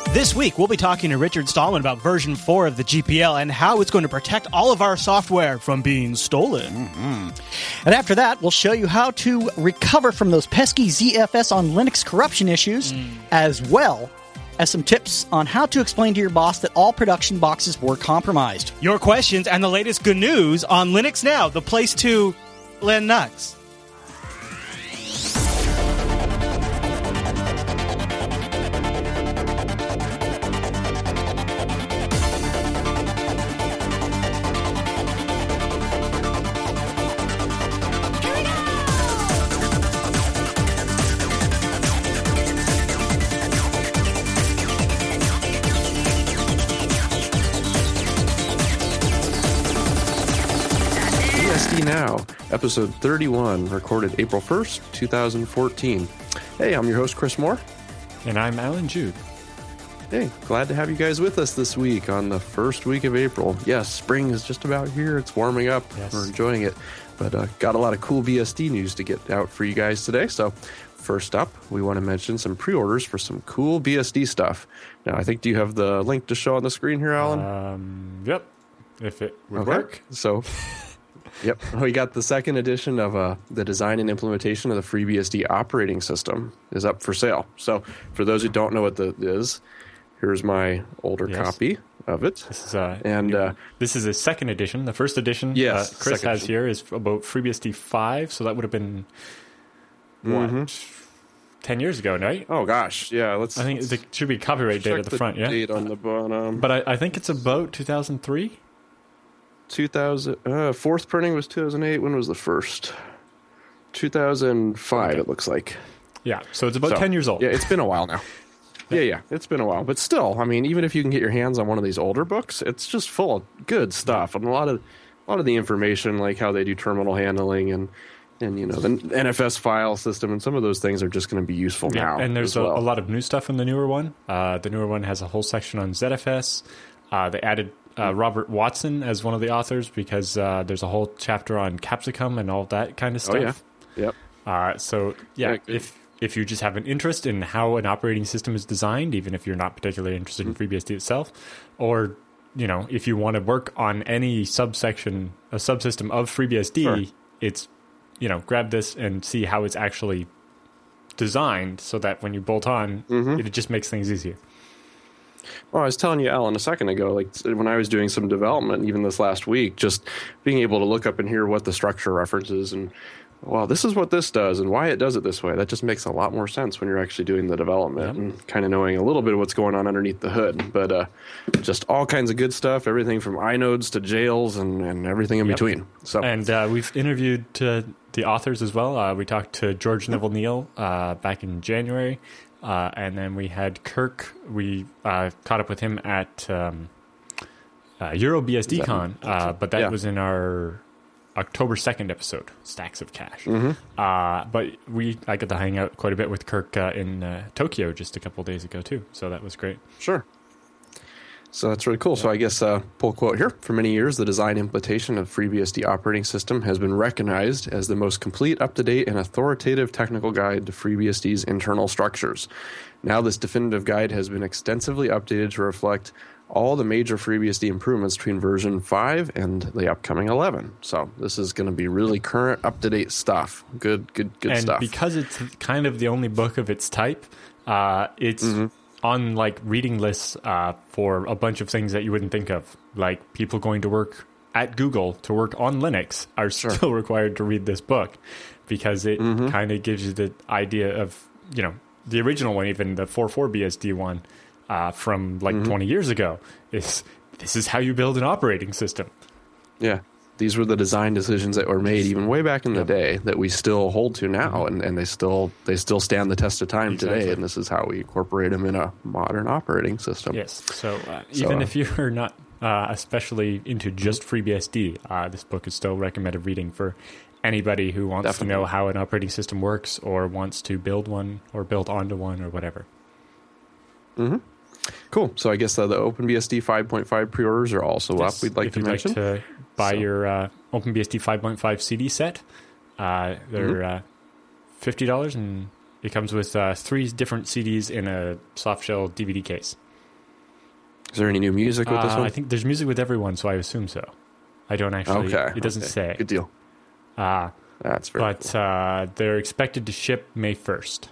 This week, we'll be talking to Richard Stallman about version 4 of the GPL and how it's going to protect all of our software from being stolen. Mm-hmm. And after that, we'll show you how to recover from those pesky ZFS on Linux corruption issues, as well as some tips on how to explain to your boss that all production boxes were compromised. Your questions and the latest good news on Linux Now, the place to Linux. Now, episode 31, recorded April 1st, 2014. Hey, I'm your host, Chris Moore. And I'm Alan Jude. Hey, glad to have you guys with us this week on the first week of April. Yes, spring is just about here. It's warming up. Yes. We're enjoying it. But got a lot of cool BSD news to get out for you guys today. So first up, we want to mention some pre-orders for some cool BSD stuff. Now, I think, do you have the link to show on the screen here, Alan? Yep. If it would work. So... Yep. We got the second edition of the design and implementation of the FreeBSD operating system is up for sale. So for those who don't know what that is, here's my older copy of it. This is a second edition. The first edition Chris has here is about FreeBSD 5, so that would have been, 10 years ago, right? Oh, gosh. Yeah, I think there should be copyright date at the front, yeah? Date on the bottom. But I think it's about 2003? 2000 fourth printing was 2008. When was the first? 2005. Okay. It looks like. Yeah, so it's about 10 years old. Yeah, it's been a while now. Yeah, it's been a while, but still, I mean, even if you can get your hands on one of these older books, it's just full of good stuff and a lot of the information, like how they do terminal handling and you know the NFS file system, and some of those things are just going to be useful now. And there's a lot of new stuff in the newer one. The newer one has a whole section on ZFS. They added Robert Watson as one of the authors because there's a whole chapter on Capsicum and all that kind of stuff. Oh, yeah. Yep. If you just have an interest in how an operating system is designed, even if you're not particularly interested in FreeBSD itself, or if you want to work on any subsystem of FreeBSD, it's grab this and see how it's actually designed so that when you bolt on, it just makes things easier. Well, I was telling you, Alan, a second ago, like when I was doing some development, even this last week, just being able to look up and hear what the structure references and, well, this is what this does and why it does it this way. That just makes a lot more sense when you're actually doing the development and kind of knowing a little bit of what's going on underneath the hood. But just all kinds of good stuff, everything from inodes to jails and everything in between. So, and we've interviewed the authors as well. We talked to George Neville Neal back in January. And then we had Kirk. We caught up with him at EuroBSDCon, but that was in our October 2nd episode, Stacks of Cash. But I got to hang out quite a bit with Kirk in Tokyo just a couple of days ago, too. So that was great. Sure. So that's really cool. Yeah. So I guess, pull a quote here. For many years, the design implementation of FreeBSD operating system has been recognized as the most complete, up-to-date, and authoritative technical guide to FreeBSD's internal structures. Now this definitive guide has been extensively updated to reflect all the major FreeBSD improvements between version 5 and the upcoming 11. So this is going to be really current, up-to-date stuff. Good stuff. And because it's kind of the only book of its type, it's... on like reading lists for a bunch of things that you wouldn't think of, like people going to work at Google to work on Linux are still required to read this book because it kind of gives you the idea of, the original one, even the 4.4 BSD one from like 20 years ago this is how you build an operating system. Yeah. These were the design decisions that were made even way back in the day that we still hold to now, and they still stand the test of time today. And this is how we incorporate them in a modern operating system. Yes. So even if you're not especially into just FreeBSD, this book is still recommended reading for anybody who wants to know how an operating system works or wants to build one or build onto one or whatever. Cool. So I guess the OpenBSD 5.5 pre-orders are also up. We'd like to mention. If you'd like to buy your OpenBSD 5.5 CD set, they're $50, and it comes with 3 different CDs in a softshell DVD case. Is there any new music with this one? I think there's music with everyone, so I assume so. I don't actually. Okay. It doesn't say. Good deal. That's very cool. But they're expected to ship May 1st.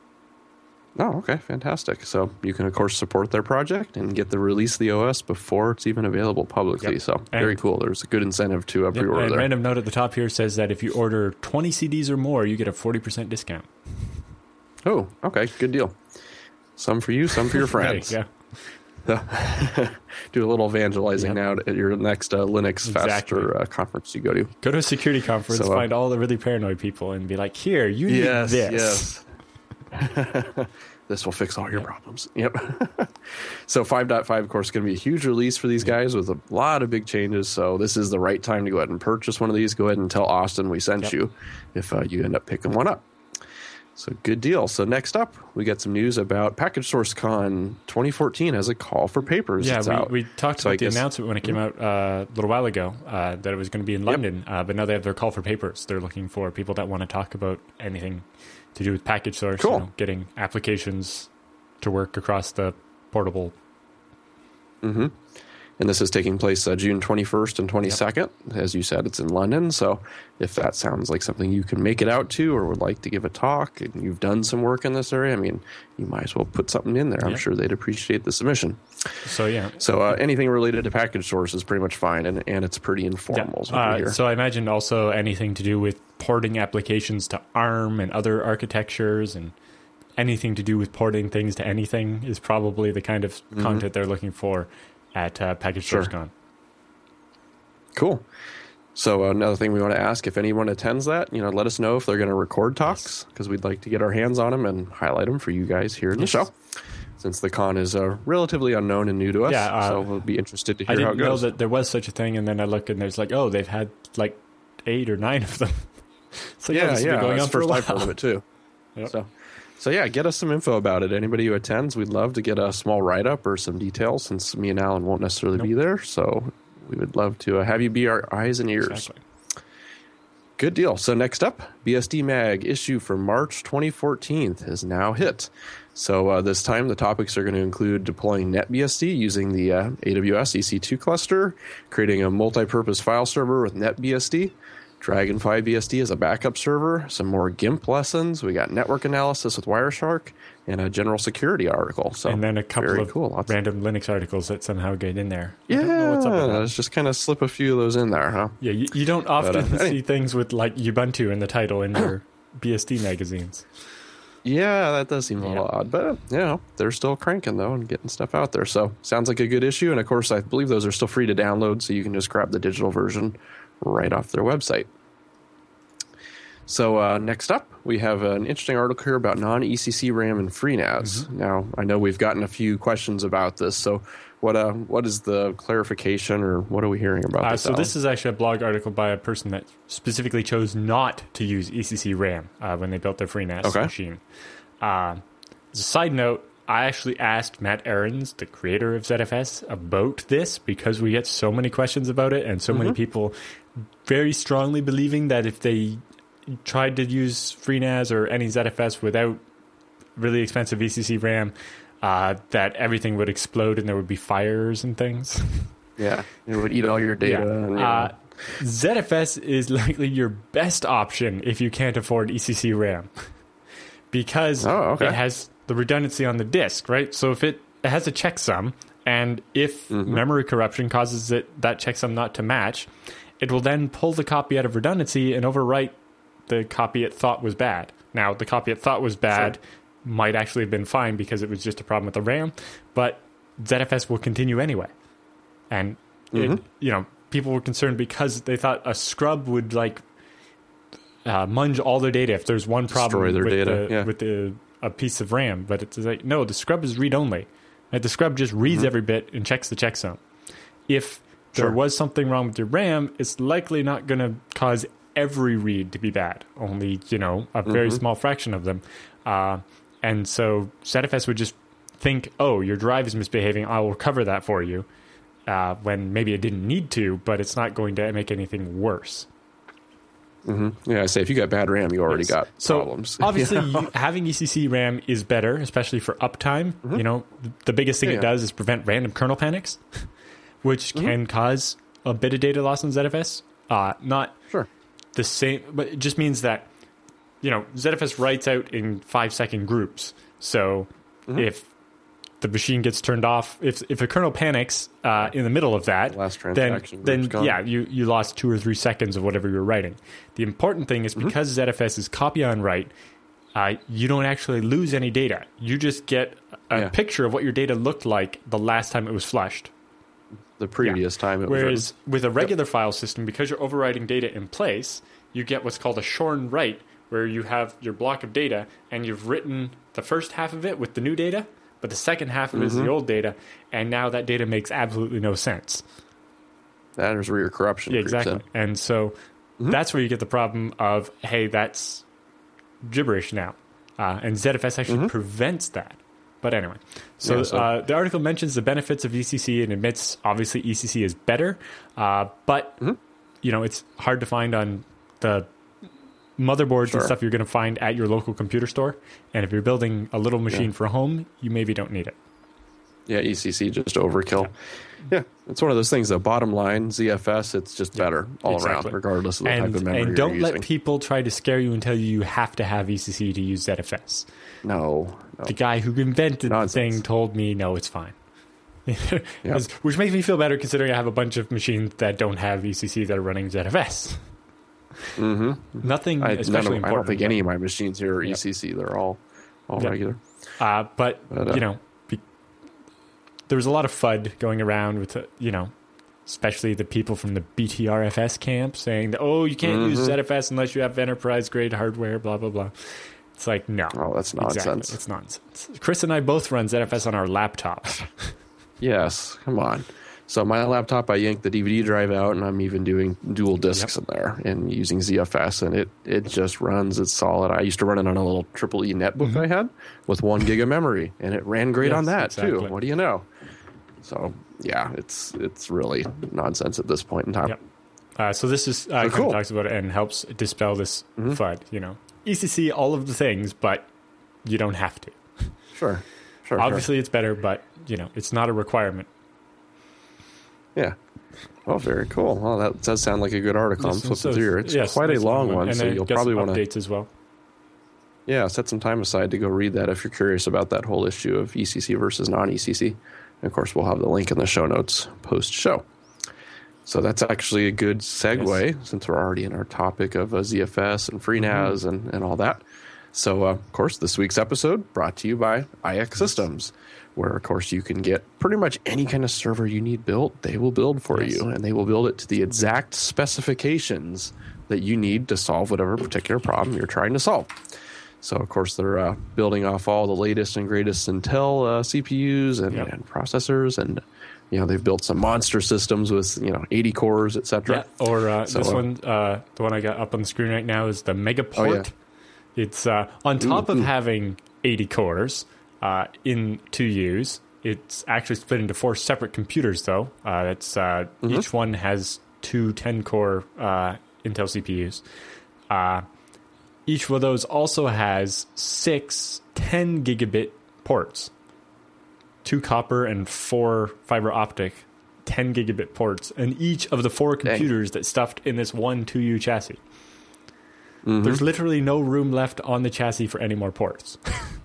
Oh, okay. Fantastic. So you can, of course, support their project and get the release of the OS before it's even available publicly. Yep. So very cool. There's a good incentive to pre-order and there. random note at the top here says that if you order 20 CDs or more, you get a 40% discount. Oh, okay. Good deal. Some for you, some for your friends. Yeah. Do a little evangelizing now at your next Linux Fest or conference you go to. Go to a security conference, find all the really paranoid people, and be like, here, you need this. Yes. This will fix all your problems. Yep. So 5.5, of course, is going to be a huge release for these guys with a lot of big changes. So this is the right time to go ahead and purchase one of these. Go ahead and tell Austin we sent you if you end up picking one up. So good deal. So next up, we got some news about Package Source Con 2014 as a call for papers. Yeah, we talked about the announcement when it came out a little while ago that it was going to be in London, but now they have their call for papers. They're looking for people that want to talk about anything to do with Package Source, cool. Getting applications to work across the portable. Mm-hmm. And this is taking place June 21st and 22nd. Yep. As you said, it's in London. So if that sounds like something you can make it out to or would like to give a talk and you've done some work in this area, I mean, you might as well put something in there. I'm sure they'd appreciate the submission. So, So anything related to Package Source is pretty much fine, and it's pretty informal. So I imagine also anything to do with porting applications to ARM and other architectures and anything to do with porting things to anything is probably the kind of content they're looking for at Package Source Con. Cool. So another thing we want to ask, if anyone attends that, let us know if they're going to record talks, because we'd like to get our hands on them and highlight them for you guys here in the show, since the con is relatively unknown and new to us. So we'll be interested to hear how it goes. I didn't know that there was such a thing, and then I look and there's like, they've had like 8 or 9 of them. So this has been going on for a while. I've heard of it too. Yep. So yeah, get us some info about it. Anybody who attends, we'd love to get a small write-up or some details, since me and Alan won't necessarily be there. So we would love to have you be our eyes and ears. Exactly. Good deal. So next up, BSD Mag issue for March 2014 has now hit. So this time the topics are going to include deploying NetBSD using the AWS EC2 cluster, creating a multi-purpose file server with NetBSD, Dragonfly BSD as a backup server, some more GIMP lessons. We got network analysis with Wireshark, and a general security article. So and then a couple of random Linux articles that somehow get in there. Yeah, let's just kind of slip a few of those in there, huh? Yeah, you don't often see things with like Ubuntu in the title in your BSD magazines. Yeah, that does seem a little odd, but they're still cranking though and getting stuff out there. So sounds like a good issue, and of course I believe those are still free to download, so you can just grab the digital version right off their website. So next up, we have an interesting article here about non-ECC RAM and FreeNAS. Now, I know we've gotten a few questions about this. So what is the clarification, or what are we hearing about this? So this is actually a blog article by a person that specifically chose not to use ECC RAM when they built their FreeNAS machine. As a side note, I actually asked Matt Ahrens, the creator of ZFS, about this because we get so many questions about it and so many people very strongly believing that if they tried to use FreeNAS or any ZFS without really expensive ECC RAM, that everything would explode and there would be fires and things. Yeah, it would eat all your data. Yeah. ZFS is likely your best option if you can't afford ECC RAM because it has the redundancy on the disk, right? So if it has a checksum, and if memory corruption causes that checksum not to match, it will then pull the copy out of redundancy and overwrite the copy it thought was bad. Now, the copy it thought was bad might actually have been fine because it was just a problem with the RAM, but ZFS will continue anyway. And people were concerned because they thought a scrub would munge all their data if there's one problem with a piece of RAM. But it's like, no, the scrub is read-only. Right? The scrub just reads every bit and checks the checksum. If there was something wrong with your RAM, it's likely not going to cause every read to be bad, only, a very small fraction of them. And so ZFS would just think, your drive is misbehaving, I will cover that for you, when maybe it didn't need to, but it's not going to make anything worse. Yeah, I say if you got bad RAM, you already got problems. Obviously, having ECC RAM is better, especially for uptime. You know, the biggest thing it does is prevent random kernel panics, which can cause a bit of data loss on ZFS. Not the same, but it just means that, you know, ZFS writes out in 5-second groups. So if the machine gets turned off, if a kernel panics in the middle of that, then you lost 2 or 3 seconds of whatever you're writing. The important thing is because ZFS is copy on write, you don't actually lose any data. You just get a picture of what your data looked like the last time it was flushed. The previous time it was Whereas with a regular file system, because you're overwriting data in place, you get what's called a shorn write, where you have your block of data and you've written the first half of it with the new data, but the second half of it is the old data, and now that data makes absolutely no sense. That is where your corruption creeps in. And so that's where you get the problem of, hey, that's gibberish now. And ZFS actually prevents that. But anyway, so the article mentions the benefits of ECC and admits, obviously, ECC is better. But, you know, it's hard to find on the motherboards and stuff you're going to find at your local computer store. And if you're building a little machine for home, you maybe don't need it. Yeah, ECC just overkill. Yeah, it's one of those things, though. Bottom line, ZFS, it's just better all around, regardless of the type of memory and don't you're let using. people try to scare you and tell you have to have ECC to use ZFS. No. The guy who invented the thing told me, no, it's fine. Which makes me feel better considering I have a bunch of machines that don't have ECC that are running ZFS. Nothing especially important. I don't think any of my machines here are ECC. They're all regular. But you know, there was a lot of FUD going around with, you know, especially the people from the BTRFS camp saying that, oh, you can't use ZFS unless you have enterprise-grade hardware, blah, blah, blah. It's like, no. Oh, that's nonsense. Exactly. It's nonsense. Chris and I both run ZFS on our laptops. Yes, come on. So my laptop, I yanked the DVD drive out, and I'm even doing dual discs in there and using ZFS, and it just runs. It's solid. I used to run it on a little EEE netbook I had with 1 gig of memory, and it ran great on that too. What do you know? So yeah, it's really nonsense at this point in time. So this is kind of talks about it and helps dispel this FUD. You know, ECC, all of the things, but you don't have to. Sure. Obviously, it's better, but you know, it's not a requirement. Yeah. Oh, very cool. Well, that does sound like a good article. I'm flipping through. It's quite a long one, so you'll probably want to updates as well. Yeah, set some time aside to go read that if you're curious about that whole issue of ECC versus non-ECC. And of course, we'll have the link in the show notes post-show. So that's actually a good segue since we're already in our topic of ZFS and FreeNAS and all that. So, of course, this week's episode brought to you by IX Systems, where, of course, you can get pretty much any kind of server you need built. They will build for you, and they will build it to the exact specifications that you need to solve whatever particular problem you're trying to solve. So, of course, they're building off all the latest and greatest Intel CPUs and processors, and they've built some monster systems with 80 cores, etc. Yeah, or this one, the one I got up on the screen right now is the Megaport. Oh, yeah. It's on top of having 80 cores in to use. It's actually split into 4 separate computers, though. Each one has 2 10-core Intel CPUs. Each of those also has 6 10-gigabit ports, 2 copper and 4 fiber optic 10-gigabit ports, and each of the 4 computers that stuffed in this one 2U chassis. There's literally no room left on the chassis for any more ports.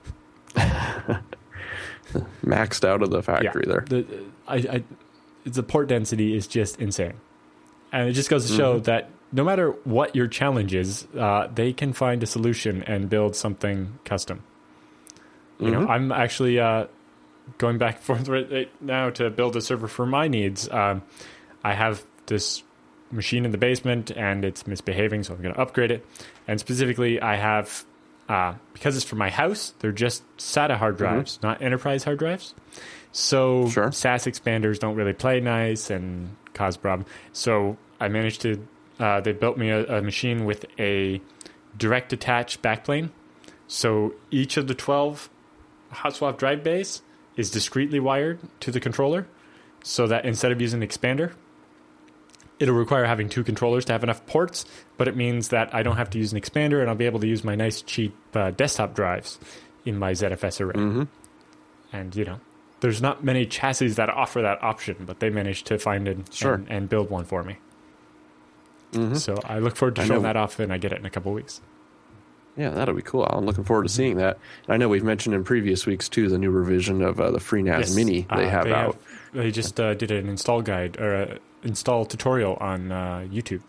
Maxed out of the factory there. The port density is just insane. And it just goes to show that no matter what your challenge is, they can find a solution and build something custom. I'm actually going back and forth right now to build a server for my needs. I have this machine in the basement and it's misbehaving, so I'm going to upgrade it. And specifically, I have, because it's for my house, they're just SATA hard drives, not enterprise hard drives. So SAS expanders don't really play nice and cause problems. So I managed to, they built me a machine with a direct attach backplane. So each of the 12 hot swap drive bays is discretely wired to the controller, so that instead of using an expander, it'll require having 2 controllers to have enough ports, but it means that I don't have to use an expander, and I'll be able to use my nice cheap desktop drives in my ZFS array. Mm-hmm. And, you know, there's not many chassis that offer that option, but they managed to find it and build one for me. Mm-hmm. So I look forward to showing that off, and I get it in a couple of weeks. Yeah, that'll be cool. I'm looking forward to seeing that. And I know we've mentioned in previous weeks, too, the new revision of the FreeNAS Mini they have out. They just did an install guide or an install tutorial on YouTube.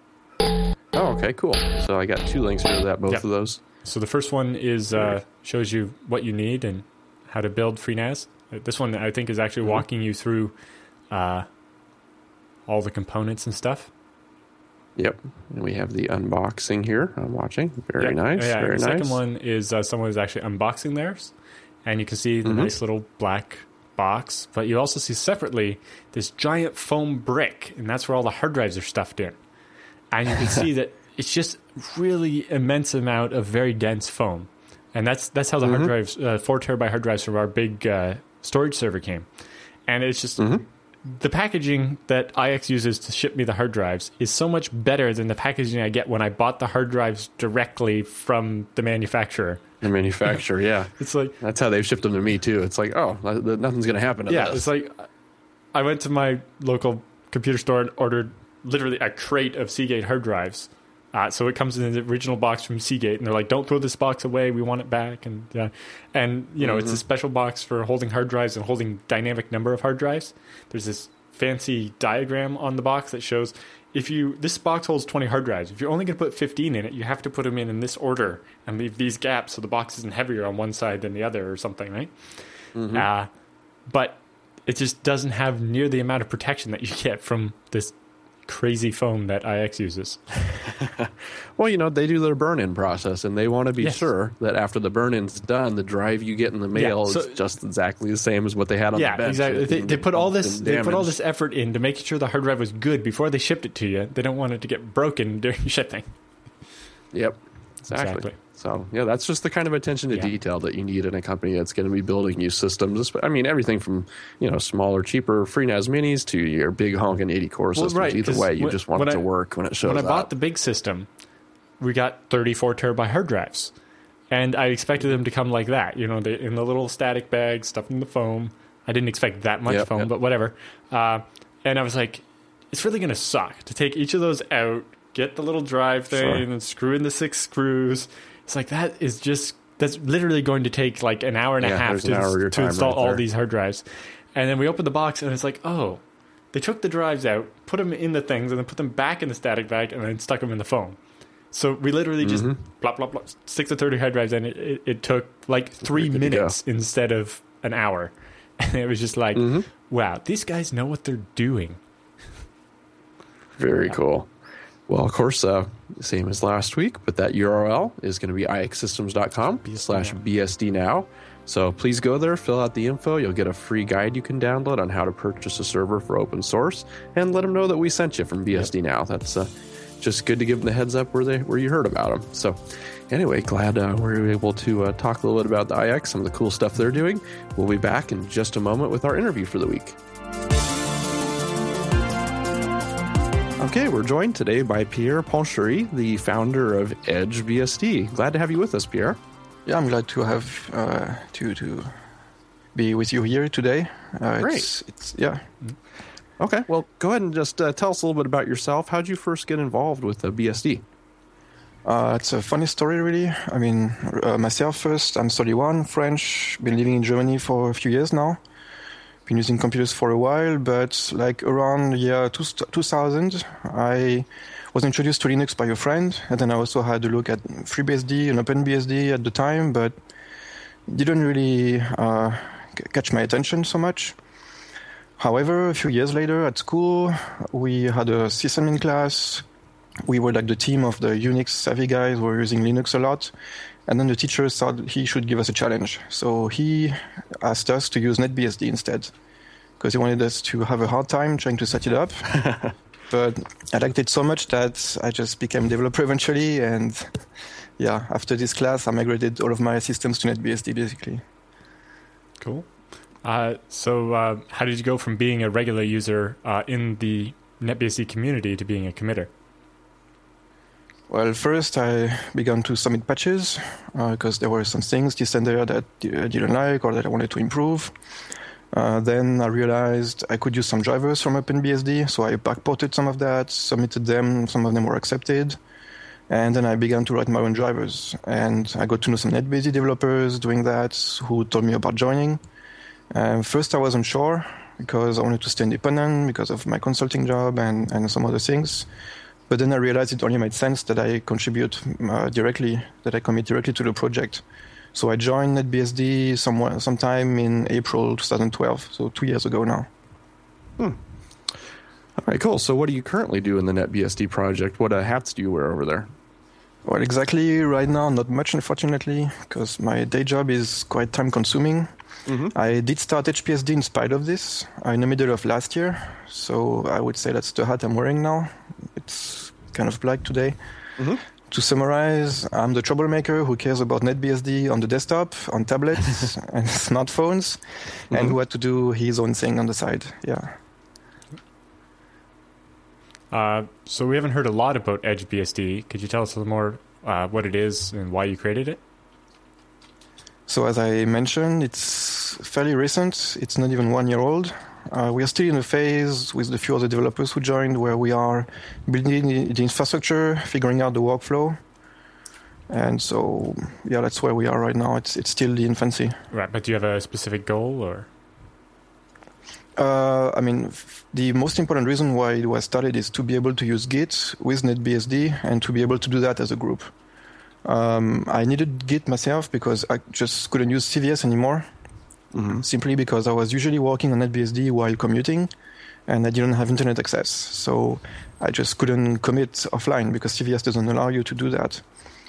Oh, okay, cool. So I got 2 links here to that, both of those. So the first one is shows you what you need and how to build FreeNAS. This one, I think, is actually walking you through all the components and stuff. Yep. And we have the unboxing here. I'm watching. Very nice. Yeah, very the nice. second one is someone who's actually unboxing theirs. And you can see the nice little black box. But you also see separately this giant foam brick. And that's where all the hard drives are stuffed in. And you can see that it's just really immense amount of very dense foam. And that's how the hard drives, 4 terabyte hard drives from our big storage server came. And it's just... The packaging that IX uses to ship me the hard drives is so much better than the packaging I get when I bought the hard drives directly from the manufacturer. The manufacturer, yeah. It's like... That's how they've shipped them to me, too. It's like, oh, nothing's going to happen to this. Yeah, it's like... I went to my local computer store and ordered literally a crate of Seagate hard drives. So it comes in the original box from Seagate, and they're like, don't throw this box away, we want it back. And you know, it's a special box for holding hard drives and holding dynamic number of hard drives. There's this fancy diagram on the box that shows this box holds 20 hard drives. If you're only going to put 15 in it, you have to put them in this order and leave these gaps so the box isn't heavier on one side than the other or something, right? But it just doesn't have near the amount of protection that you get from this crazy foam that IX uses. Well, you know, they do their burn-in process, and they want to be sure that after the burn-in's done, the drive you get in the mail is just exactly the same as what they had on the bench. Yeah, exactly. They put all this effort into making sure the hard drive was good before they shipped it to you. They don't want it to get broken during shipping. Yep, exactly. So, yeah, that's just the kind of attention to detail that you need in a company that's going to be building you systems. I mean, everything from, you know, smaller, cheaper FreeNAS minis to your big honking 80-core systems. Right, either way, you just want it to work when it shows up. When I bought the big system, we got 34 terabyte hard drives. And I expected them to come like that, you know, in the little static bag, stuffed in the foam. I didn't expect that much foam, but whatever. And I was like, it's really going to suck to take each of those out, get the little drive thing, and screw in the 6 screws. It's like, that's literally going to take like an hour and a half to install all these hard drives. And then we opened the box, and it's like, oh, they took the drives out, put them in the things, and then put them back in the static bag, and then stuck them in the foam. So we literally just plop, plop, plop, 6 to 30 hard drives, and it took like 3 minutes instead of an hour. And it was just like, wow, these guys know what they're doing. Very cool. Well, of course, same as last week, but that URL is going to be ixsystems.com/BSDnow. So please go there, fill out the info. You'll get a free guide you can download on how to purchase a server for open source, and let them know that we sent you from BSD Now. That's just good to give them the heads up where you heard about them. So anyway, glad we're able to talk a little bit about the IX, some of the cool stuff they're doing. We'll be back in just a moment with our interview for the week. Okay, we're joined today by Pierre Ponchery, the founder of Edge BSD. Glad to have you with us, Pierre. Yeah, I'm glad to have to be with you here today. Great. Yeah. Okay, well, go ahead and just tell us a little bit about yourself. How'd you first get involved with BSD? It's a funny story, really. I mean, myself first, I'm 31, French, been living in Germany for a few years now. Been using computers for a while, but like around the year 2000, I was introduced to Linux by a friend, and then I also had a look at FreeBSD and OpenBSD at the time, but it didn't really catch my attention so much. However, a few years later at school, we had a sysadmin class. We were like the team of the Unix savvy guys who were using Linux a lot. And then the teacher thought he should give us a challenge. So he asked us to use NetBSD instead, because he wanted us to have a hard time trying to set it up. But I liked it so much that I just became a developer eventually. And yeah, after this class, I migrated all of my systems to NetBSD, basically. Cool. So how did you go from being a regular user in the NetBSD community to being a committer? Well, first I began to submit patches because there were some things this and there that I didn't like or that I wanted to improve. Then I realized I could use some drivers from OpenBSD, so I backported some of that, submitted them, some of them were accepted. And then I began to write my own drivers. And I got to know some NetBSD developers doing that who told me about joining. First I wasn't sure because I wanted to stay independent because of my consulting job and some other things. But then I realized it only made sense that I contribute directly, that I commit directly to the project. So I joined NetBSD sometime in April 2012, so 2 years ago now. All right, cool. So what do you currently do in the NetBSD project? What hats do you wear over there? Well, exactly right now, not much, unfortunately, because my day job is quite time-consuming. I did start HPSD in spite of this in the middle of last year, so I would say that's the hat I'm wearing now. It's kind of black today. To summarize, I'm the troublemaker who cares about NetBSD on the desktop, on tablets, and smartphones, and who had to do his own thing on the side. Yeah. So we haven't heard a lot about EdgeBSD. Could you tell us a little more what it is and why you created it? So as I mentioned, it's fairly recent. It's not even 1 year old. We are still in a phase with the few other developers who joined where we are building the infrastructure, figuring out the workflow. And so, yeah, that's where we are right now. It's still the infancy. Right, but do you have a specific goal or? I mean, the most important reason why it was started is to be able to use Git with NetBSD and to be able to do that as a group. I needed Git myself because I just couldn't use CVS anymore, simply because I was usually working on NetBSD while commuting and I didn't have internet access. So I just couldn't commit offline because CVS doesn't allow you to do that.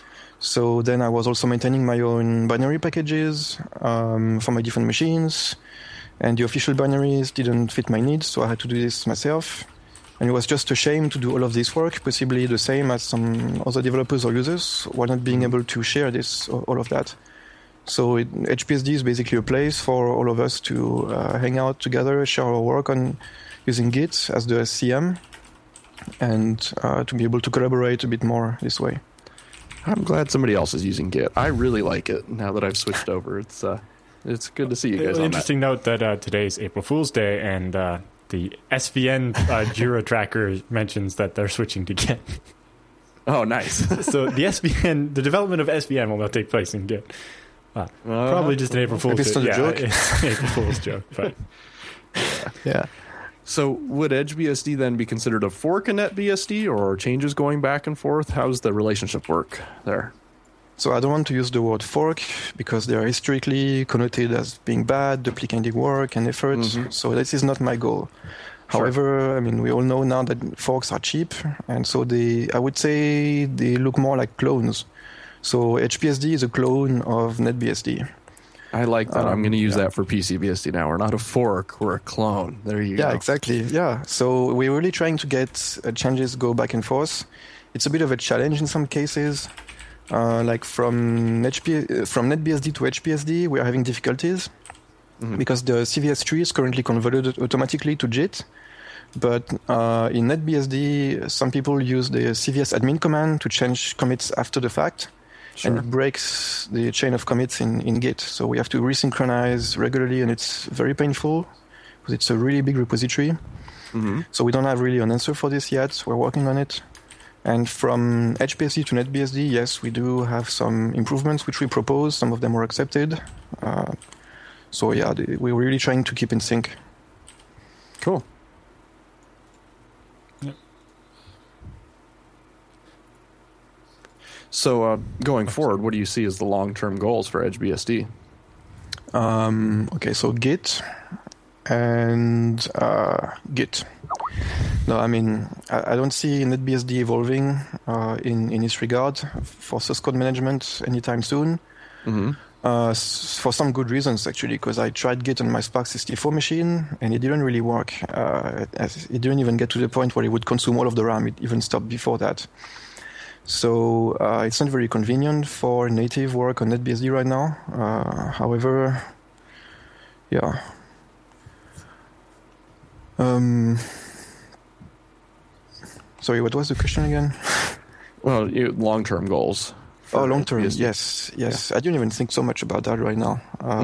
So then I was also maintaining my own binary packages for my different machines. And the official binaries didn't fit my needs, so I had to do this myself. And it was just a shame to do all of this work, possibly the same as some other developers or users, while not being able to share this, all of that. So HPSD is basically a place for all of us to hang out together, share our work on using Git as the SCM, and to be able to collaborate a bit more this way. I'm glad somebody else is using Git. I really like it now that I've switched over. It's good to see you guys on that. Interesting note that today's April Fool's Day, and the SVN Jira tracker mentions that they're switching to Git. Oh, nice. So the development of SVN will not take place in Git. Probably just an April Fool's It's not a joke. April Fool's joke. But Yeah. So would EdgeBSD then be considered a fork in NetBSD, or changes going back and forth? How's the relationship work there? So I don't want to use the word fork because they are historically connoted as being bad, duplicating work and effort. So this is not my goal. However, I mean, we all know now that forks are cheap, and so I would say they look more like clones. So HPSD is a clone of NetBSD. I like that. I'm going to use that for PCBSD now. We're not a fork, we're a clone. There you go. Yeah, exactly. Yeah. So we're really trying to get changes go back and forth. It's a bit of a challenge in some cases. Like from NetBSD to HPSD, we are having difficulties because the CVS tree is currently converted automatically to JIT. But in NetBSD, some people use the CVS admin command to change commits after the fact. And it breaks the chain of commits in Git. So we have to resynchronize regularly, and it's very painful because it's a really big repository. So we don't have really an answer for this yet. We're working on it. And from HPSD to NetBSD, yes, we do have some improvements which we propose. Some of them were accepted. So yeah, we're really trying to keep in sync. Cool. Yep. So going forward, what do you see as the long-term goals for EdgeBSD? Okay, so Git and Git. No, I mean, I don't see NetBSD evolving in this regard for source code management anytime soon. For some good reasons, actually, because I tried Git on my Spark 64 machine, and it didn't really work. It didn't even get to the point where it would consume all of the RAM. It even stopped before that. So it's not very convenient for native work on NetBSD right now. However, yeah. Sorry, what was the question again? Well, long-term goals. Oh, long-term. HBSD. Yes. Yeah. I don't even think so much about that right now.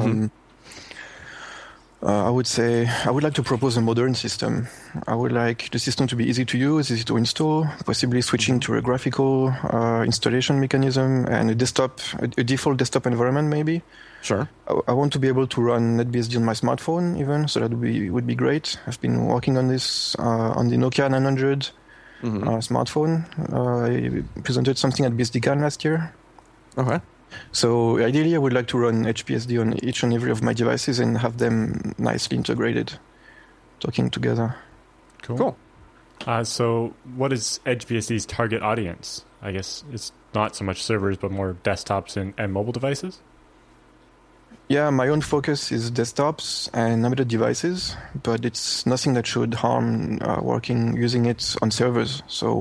I would say I would like to propose a modern system. I would like the system to be easy to use, easy to install, possibly switching to a graphical installation mechanism and a default desktop environment maybe. Sure. I want to be able to run NetBSD on my smartphone even, so that would be great. I've been working on this on the Nokia 900 smartphone. I presented something at BSDCon last year. Okay. So ideally, I would like to run HBSD on each and every of my devices and have them nicely integrated, talking together. Cool. So what is EdgeBSD's target audience? I guess it's not so much servers, but more desktops and mobile devices? Yeah, my own focus is desktops and embedded devices, but it's nothing that should harm using it on servers. So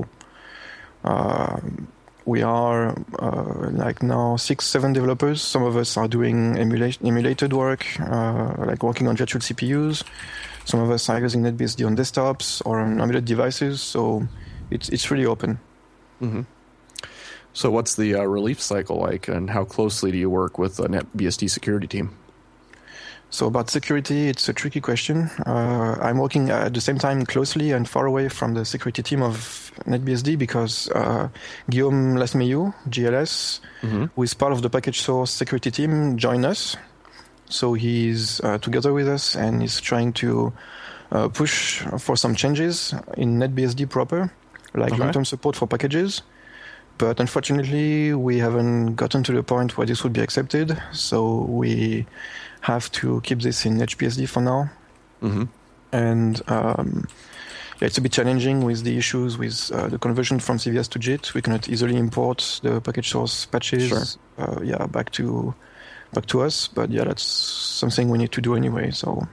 we are like now 6-7 developers. Some of us are doing emulated work, like working on virtual CPUs. Some of us are using NetBSD on desktops or on embedded devices. So it's really open. Mm-hmm. So what's the release cycle like, and how closely do you work with the NetBSD security team? So about security, it's a tricky question. I'm working at the same time closely and far away from the security team of NetBSD because Guillaume Lasmeillou, GLS, who is part of the package source security team, joined us. So he's together with us and he's trying to push for some changes in NetBSD proper, like long-term support for packages. But unfortunately, we haven't gotten to the point where this would be accepted. So we have to keep this in HBSD for now. And it's a bit challenging with the issues with the conversion from CVS to JIT. We cannot easily import the package source patches back to us. But yeah, that's something we need to do anyway. So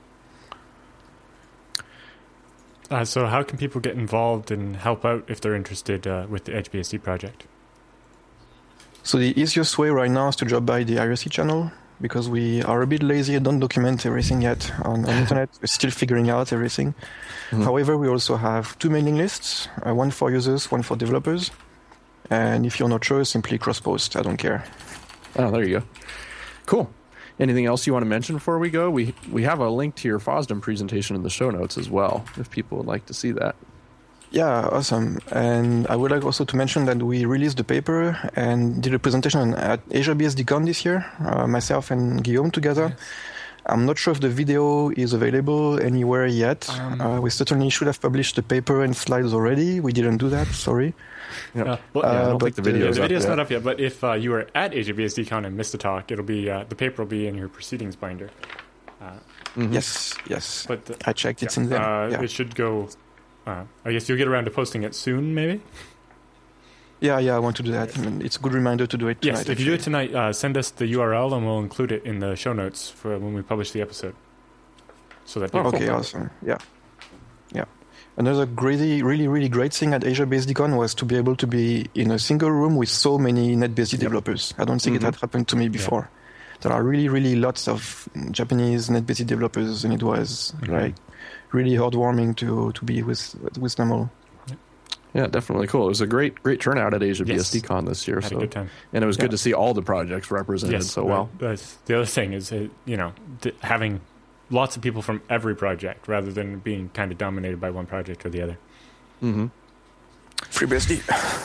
how can people get involved and help out if they're interested with the EdgeBSD project? So the easiest way right now is to drop by the IRC channel, because we are a bit lazy and don't document everything yet on the internet. We're still figuring out everything. However, we also have 2 mailing lists, one for users, one for developers. And if you're not sure, simply cross-post. I don't care. Oh, there you go. Cool. Anything else you want to mention before we go? We have a link to your FOSDEM presentation in the show notes as well, if people would like to see that. Yeah, awesome. And I would like also to mention that we released the paper and did a presentation at Asia BSDCon this year, myself and Guillaume together. I'm not sure if the video is available anywhere yet. We certainly should have published the paper and slides already. We didn't do that, sorry. I don't think the video's the video's up yet. not up yet, but if you were at Asia BSDCon and missed the talk, it'll be the paper will be in your proceedings binder. Yes. But I checked, it's in there. It should go. I guess you'll get around to posting it soon, maybe? Yeah, I want to do that. I mean, it's a good reminder to do it tonight. Yes, if you do it tonight, send us the URL and we'll include it in the show notes for when we publish the episode. So that Okay, awesome. Yeah. Another really great thing at Asia BSDCon was to be able to be in a single room with so many NetBSD developers. I don't think it had happened to me before. There are really lots of Japanese NetBSD developers, and it was like really heartwarming to be with them all. Yeah, definitely cool. It was a great turnout at Asia BSDCon this year. Had a good time. And it was good to see all the projects represented so well. That's the other thing is, having lots of people from every project rather than being kind of dominated by one project or the other. Free BSD.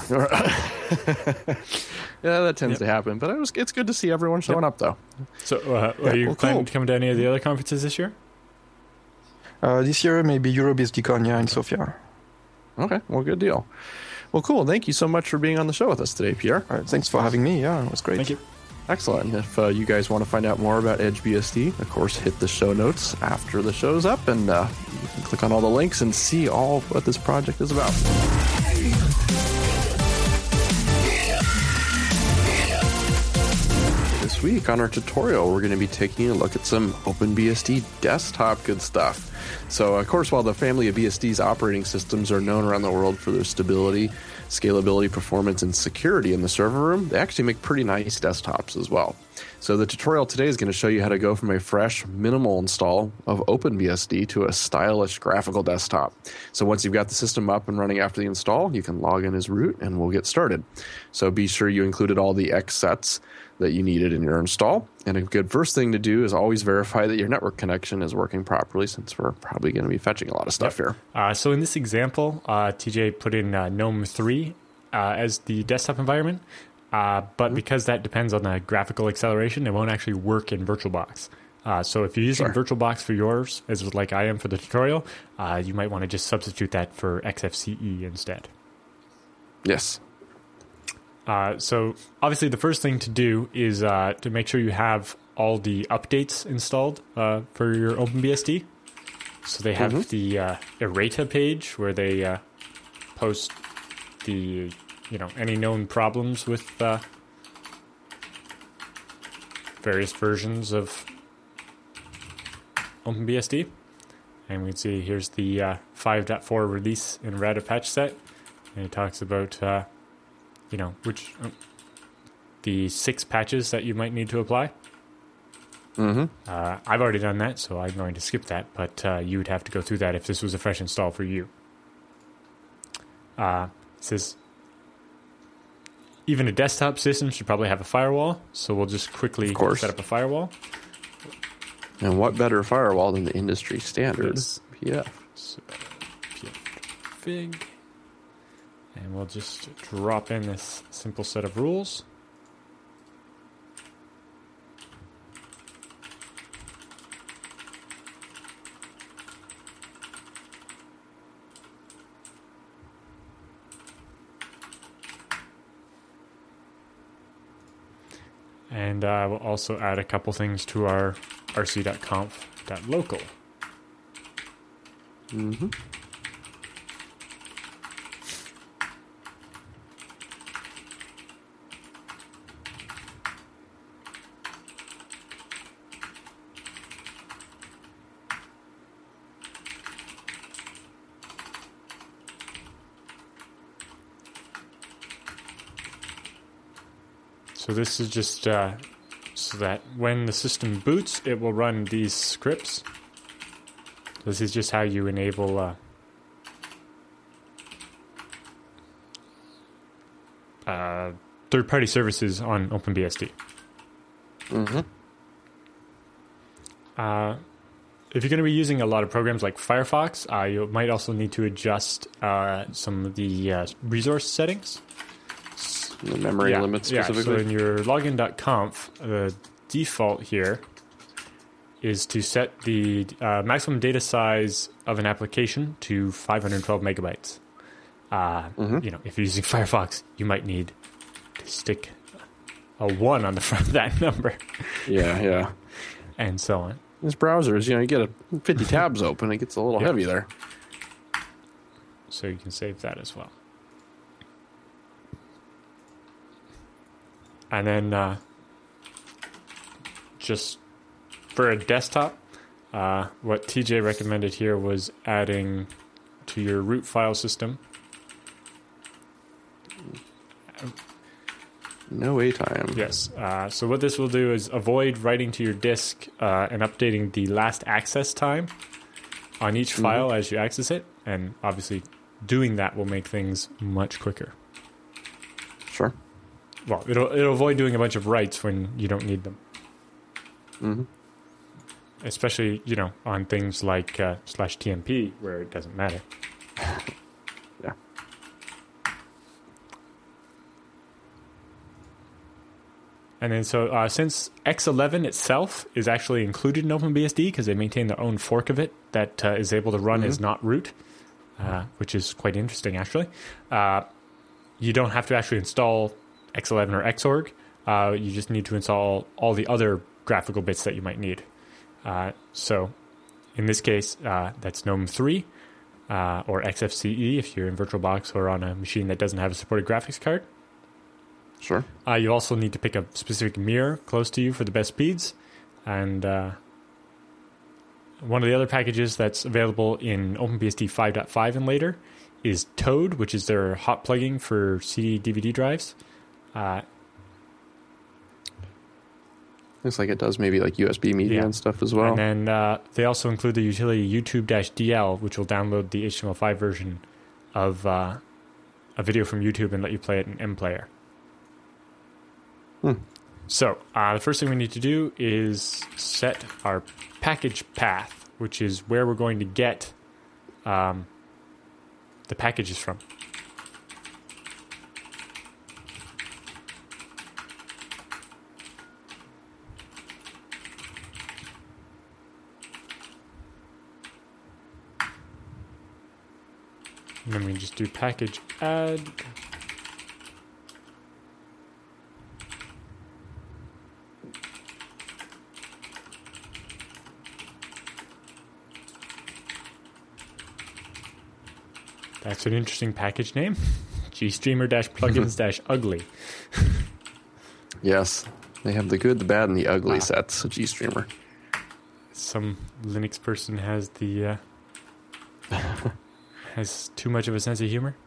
Yeah, that tends to happen. But it's good to see everyone showing up, though. So are you planning to come to any of the other conferences this year? This year, maybe EuroBSDCon, in Sofia. Okay, well, good deal. Well, cool. Thank you so much for being on the show with us today, Pierre. Thanks for having me. Yeah, it was great. Thank you. Excellent. If you guys want to find out more about EdgeBSD, of course, hit the show notes after the show's up, and you can click on all the links and see all what this project is about. This week on our tutorial, we're going to be taking a look at some OpenBSD desktop good stuff. So, of course, while the family of BSD's operating systems are known around the world for their stability, scalability, performance, and security in the server room, they actually make pretty nice desktops as well. So the tutorial today is going to show you how to go from a fresh, minimal install of OpenBSD to a stylish graphical desktop. So once you've got the system up and running after the install, you can log in as root and we'll get started. So be sure you included all the X sets that you needed in your install. And a good first thing to do is always verify that your network connection is working properly, since we're probably going to be fetching a lot of stuff here. So in this example, TJ put in GNOME 3 as the desktop environment. But because that depends on the graphical acceleration, it won't actually work in VirtualBox. So if you're using VirtualBox for yours, as like I am for the tutorial, you might want to just substitute that for XFCE instead. Yes. So obviously the first thing to do is to make sure you have all the updates installed for your OpenBSD. So they have the errata page where they post the any known problems with various versions of OpenBSD. And we can see here's the 5.4 release in errata patch set. And it talks about the 6 patches that you might need to apply. I've already done that, so I'm going to skip that, but you would have to go through that if this was a fresh install for you. It says even a desktop system should probably have a firewall, so we'll just quickly set up a firewall. And what better firewall than the industry standard PF? So, PF-Fig. And we'll just drop in this simple set of rules. And we'll also add a couple things to our rc.conf.local. So this is just so that when the system boots, it will run these scripts. This is just how you enable third-party services on OpenBSD. If you're going to be using a lot of programs like Firefox, you might also need to adjust some of the resource settings. The memory limit specifically? So in your login.conf, the default here is to set the maximum data size of an application to 512 megabytes. If you're using Firefox, you might need to stick a 1 on the front of that number. Yeah. And so on. These browsers, you get 50 tabs open, it gets a little heavy there. So you can save that as well. And then just for a desktop, what TJ recommended here was adding to your root file system. No wait time. Yes. So what this will do is avoid writing to your disk and updating the last access time on each file as you access it. And obviously doing that will make things much quicker. Sure. Well, it'll avoid doing a bunch of writes when you don't need them. Especially, on things like /TMP where it doesn't matter. Yeah. And then so since X11 itself is actually included in OpenBSD because they maintain their own fork of it that is able to run as not root, which is quite interesting actually, you don't have to actually install X11 or Xorg. You just need to install all the other graphical bits that you might need. So in this case, that's GNOME 3 or XFCE if you're in VirtualBox or on a machine that doesn't have a supported graphics card. Sure. You also need to pick a specific mirror close to you for the best speeds. And one of the other packages that's available in OpenBSD 5.5 and later is Toad, which is their hot plugging for CD, DVD drives. Looks like it does maybe like USB media and stuff as well. And then they also include the utility YouTube-DL, which will download the HTML5 version of a video from YouTube and let you play it in MPlayer. So the first thing we need to do is set our package path, which is where we're going to get the packages from. And then we can just do package add. That's an interesting package name. GStreamer-plugins-ugly. Yes. They have the good, the bad, and the ugly sets of GStreamer. Some Linux person has the has too much of a sense of humor.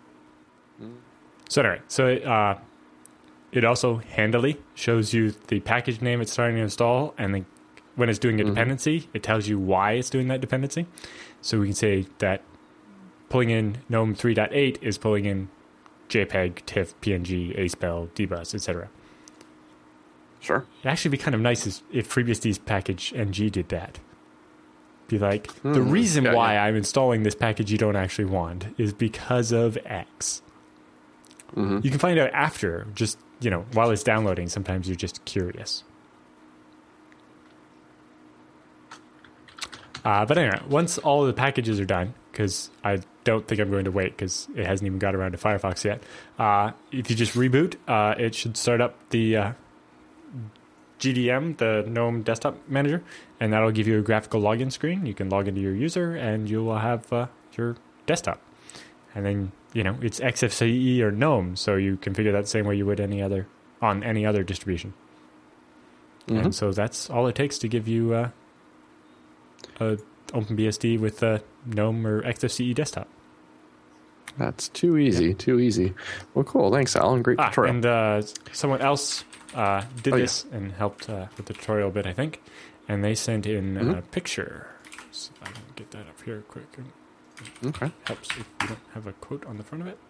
So anyway, it also handily shows you the package name it's starting to install, and then when it's doing a dependency, it tells you why it's doing that dependency. So we can say that pulling in GNOME 3.8 is pulling in JPEG, TIFF, PNG, ASPEL, DBus, etc. Sure. It'd actually be kind of nice if FreeBSD's package NG did that. Be like, the reason why I'm installing this package you don't actually want is because of X. You can find out after, just, while it's downloading. Sometimes you're just curious. But anyway, once all the packages are done, because I don't think I'm going to wait because it hasn't even got around to Firefox yet. If you just reboot, it should start up the GDM, the GNOME Desktop Manager, and that'll give you a graphical login screen. You can log into your user, and you will have your desktop. And then, it's XFCE or GNOME, so you configure that the same way you would on any other distribution. And so that's all it takes to give you a OpenBSD with a GNOME or XFCE desktop. That's too easy, too easy. Well, cool. Thanks, Alan. Great tutorial. And someone else did this and helped with the tutorial a bit, I think. And they sent in a picture. So I can get that up here quick. Okay. Helps if you don't have a quote on the front of it.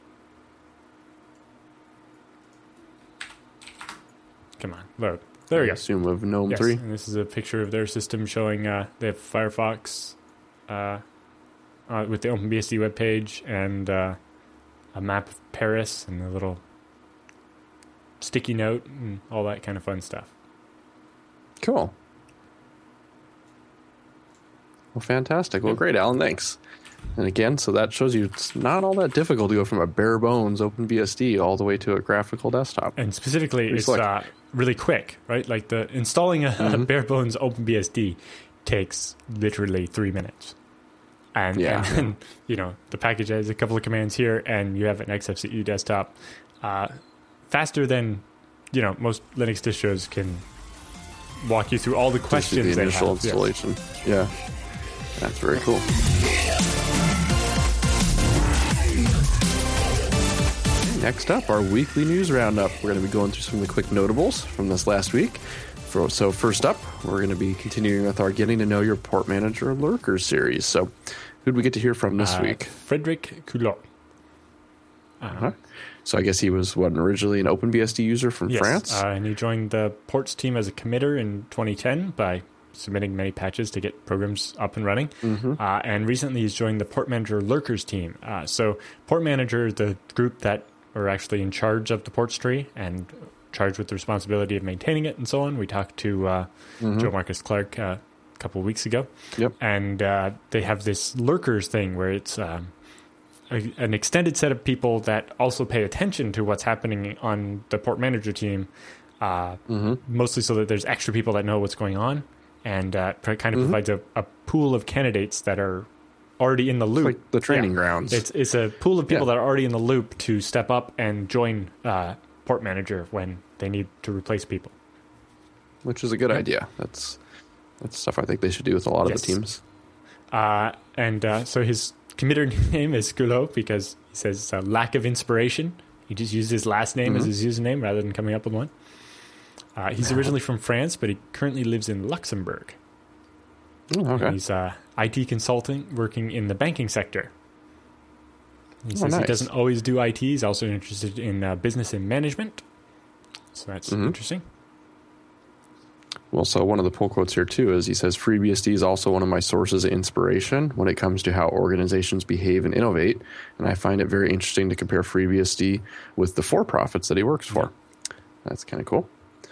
Come on, load. There we go. I assume of GNOME 3. And this is a picture of their system showing they have Firefox with the OpenBSD webpage and a map of Paris and a little sticky note and all that kind of fun stuff. Cool. Well, fantastic. Well, great, Alan. Thanks. And again, so that shows you it's not all that difficult to go from a bare bones OpenBSD all the way to a graphical desktop. And specifically, it's really quick, right? Like installing a bare bones OpenBSD takes literally 3 minutes. And the package has a couple of commands here, and you have an XFCE desktop. Faster than, most Linux distros can walk you through all the questions the initial they have. installation. Yeah. That's very cool. Next up, our weekly news roundup. We're going to be going through some of the quick notables from this last week. So first up, we're going to be continuing with our Getting to Know Your Port Manager Lurkers series. So who did we get to hear from this week? Frederic Coulot. So I guess he was, originally an OpenBSD user from France? And he joined the ports team as a committer in 2010 by submitting many patches to get programs up and running. And recently he's joined the Port Manager Lurkers team. So Port Manager is the group that are actually in charge of the ports tree and charged with the responsibility of maintaining it and so on. We talked to Joe Marcus Clark a couple of weeks ago. Yep. And they have this Lurkers thing where it's an extended set of people that also pay attention to what's happening on the Port Manager team, mostly so that there's extra people that know what's going on, and kind of provides a pool of candidates that are already in the loop. It's like the training grounds. It's a pool of people that are already in the loop to step up and join port manager when they need to replace people. Which is a good idea. That's stuff I think they should do with a lot of the teams. So his committer name is Sculo because he says lack of inspiration. He just used his last name as his username rather than coming up with one. He's originally from France, but he currently lives in Luxembourg. Oh, okay. And he's IT consultant working in the banking sector. He says he doesn't always do IT. He's also interested in business and management. So that's interesting. Well, so one of the pull quotes here, too, is he says, FreeBSD is also one of my sources of inspiration when it comes to how organizations behave and innovate, and I find it very interesting to compare FreeBSD with the for-profits that he works for. That's kind of cool.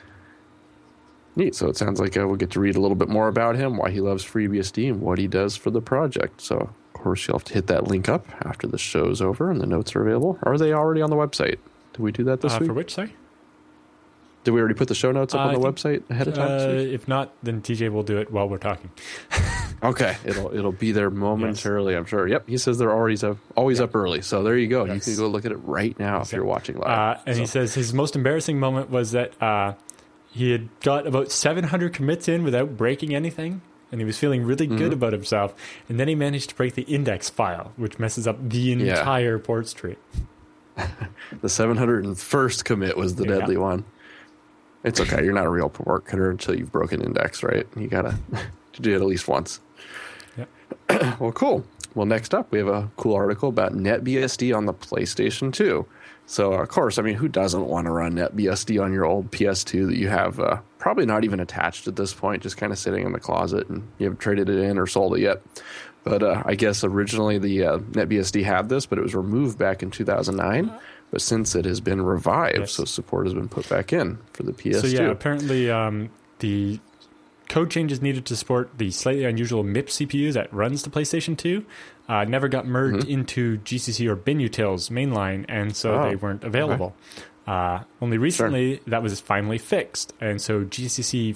Neat. So it sounds like we'll get to read a little bit more about him, why he loves FreeBSD, and what he does for the project. So, of course, you'll have to hit that link up after the show's over and the notes are available. Are they already on the website? Did we do that this week? For which, sorry? Did we already put the show notes up on the website ahead of time? If not, then TJ will do it while we're talking. Okay, it'll be there momentarily, I'm sure. Yep, he says they're always up early. So there you go. Yes. You can go look at it right now if you're watching live. He says his most embarrassing moment was that he had got about 700 commits in without breaking anything, and he was feeling really good about himself. And then he managed to break the index file, which messes up the entire port tree. The 701st commit was the deadly one. It's okay. You're not a real port cutter until you've broken index, right? You got to do it at least once. Yep. Well, cool. Well, next up, we have a cool article about NetBSD on the PlayStation 2. So, of course, I mean, who doesn't want to run NetBSD on your old PS2 that you have probably not even attached at this point, just kind of sitting in the closet and you haven't traded it in or sold it yet? But I guess originally the NetBSD had this, but it was removed back in 2009. But since it has been revived, so support has been put back in for the PS2. So yeah, apparently the code changes needed to support the slightly unusual MIPS CPU that runs the PlayStation 2 never got merged into GCC or BinUtil's mainline, and so they weren't available. Okay. Only recently that was finally fixed, and so GCC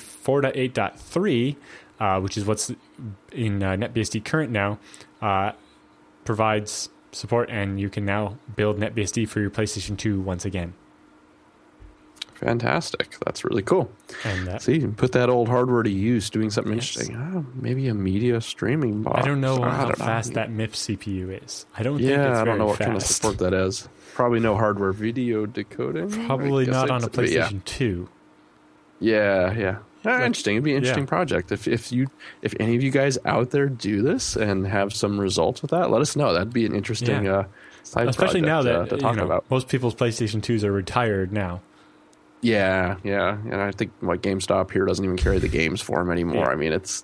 4.8.3, which is what's in NetBSD current now, provides support, and you can now build NetBSD for your PlayStation 2 once again. Fantastic. That's really cool. And see, you can put that old hardware to use doing something interesting. Maybe a media streaming box. I don't know how fast that MIPS CPU is. I don't think it's very fast. I don't know what kind of support that is. Probably no hardware video decoding. Probably not on a PlayStation 2. Yeah. Interesting. It'd be an interesting project. If any of you guys out there do this and have some results with that, let us know. That'd be an interesting side especially project now that to talk about. Most people's PlayStation 2s are retired now. Yeah, and I think GameStop here doesn't even carry the games for them anymore. Yeah. I mean, it's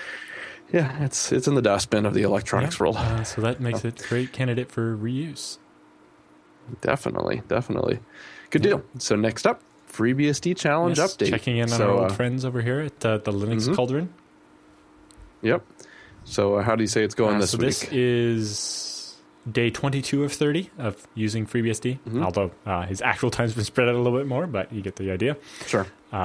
in the dustbin of the electronics world. So that makes it a great candidate for reuse. Definitely. Good deal. So next up, FreeBSD challenge update. Checking in on our old friends over here at the Linux Cauldron. Yep. So how do you say it's going this week? This is day 22 of 30 of using FreeBSD, although his actual time's been spread out a little bit more, but you get the idea. Sure.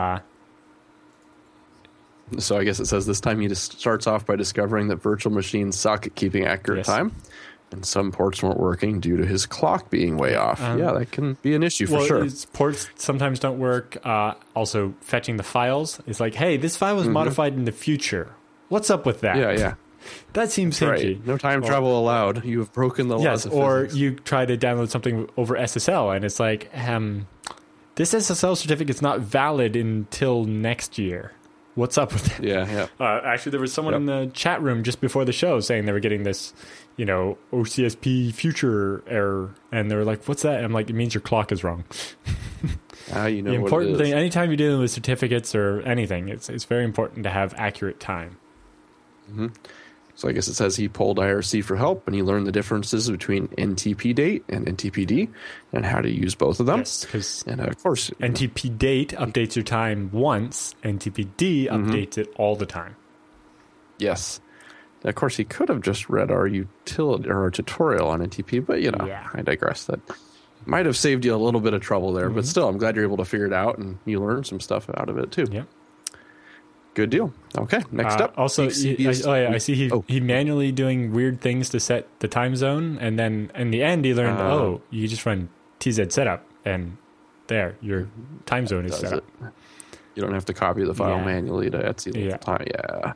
So I guess it says this time he just starts off by discovering that virtual machines suck at keeping accurate time. And some ports weren't working due to his clock being way off. That can be an issue for sure. Ports sometimes don't work. Also, fetching the files is like, hey, this file was modified in the future. What's up with that? Yeah. That seems hinky. Right. No time travel allowed. You have broken the laws of physics. You try to download something over SSL, and it's like, this SSL certificate's not valid until next year. What's up with that? Yeah. Actually, there was someone in the chat room just before the show saying they were getting this, OCSP future error, and they were like, "What's that?" And I'm like, "It means your clock is wrong." The important thing, anytime you're dealing with certificates or anything, it's very important to have accurate time. Mm-hmm. So I guess it says he polled IRC for help, and he learned the differences between NTP date and NTP-D and how to use both of them. Yes, because of course, NTP date updates your time once, NTP-D updates it all the time. Yes. And of course, he could have just read our tutorial on NTP, but I digress. That might have saved you a little bit of trouble there, but still, I'm glad you're able to figure it out and you learned some stuff out of it too. Yeah. Good deal. Okay, next up. Also, I see he manually doing weird things to set the time zone, and then in the end he learned, you just run TZ setup, and there. Your time zone is Does set it. up. You don't have to copy the file Yeah. manually to Etsy the Yeah. time.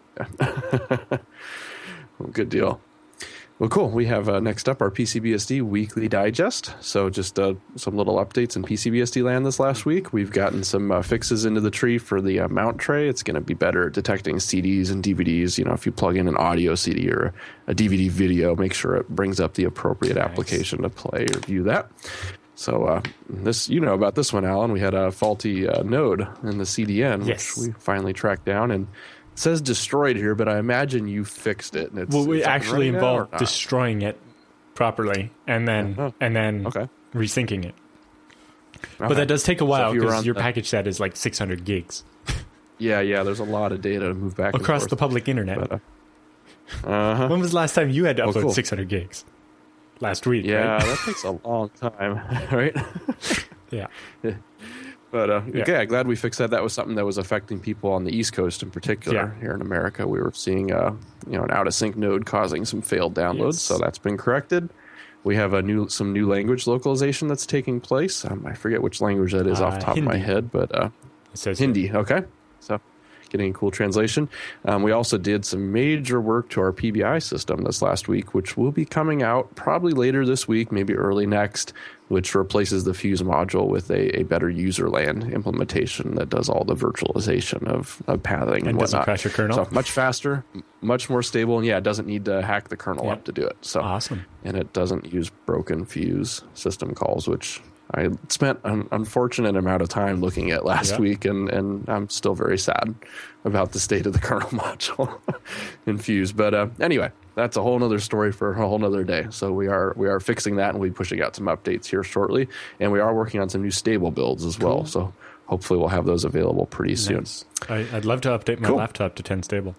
Yeah. Well, good deal. Well, cool. We have next up our PCBSD Weekly Digest. So just some little updates in PCBSD land this last week. We've gotten some fixes into the tree for the mount tray. It's going to be better at detecting CDs and DVDs. You know, if you plug in an audio CD or a DVD video, make sure it brings up the appropriate application to play or view that. So this, you know about this one, Alan. We had a faulty node in the CDN, Yes. which we finally tracked down, and it says destroyed here, but I imagine you fixed it. And it's, Well, it it's up and actually running now or involved not? destroying it properly and then Okay. resyncing it. But Okay. that does take a So while if you were because on your the- package set is like 600 gigs Yeah, there's a lot of data to move back and across forth. the public internet. But, When was the last time you had to upload cool. 600 gigs? Last week, yeah, right? that takes a long time, right? Yeah. But Yeah. okay, glad we fixed that. That was something that was affecting people on the East Coast in particular. Yeah. Here in America, we were seeing an out of sync node causing some failed downloads. Yes. So that's been corrected. We have some new language localization that's taking place. I forget which language that is off the top of my Hindi. head, but It says Hindi. Okay, so getting a cool translation. We also did some major work to our PBI system this last week, which will be coming out probably later this week, maybe early next, which replaces the Fuse module with a better user land implementation that does all the virtualization of pathing and doesn't whatnot. crash your kernel. So much faster, much more stable, and yeah, it doesn't need to hack the kernel Yep. up to do it. So Awesome. and it doesn't use broken Fuse system calls, which I spent an unfortunate amount of time looking at last Yeah. week, and I'm still very sad about the state of the kernel module in Fuse. But anyway, that's a whole other story for a whole other day. So we are fixing that, and we'll be pushing out some updates here shortly. And we are working on some new stable builds as well. So hopefully we'll have those available pretty soon. Nice. I'd love to update my Cool. laptop to 10 stable.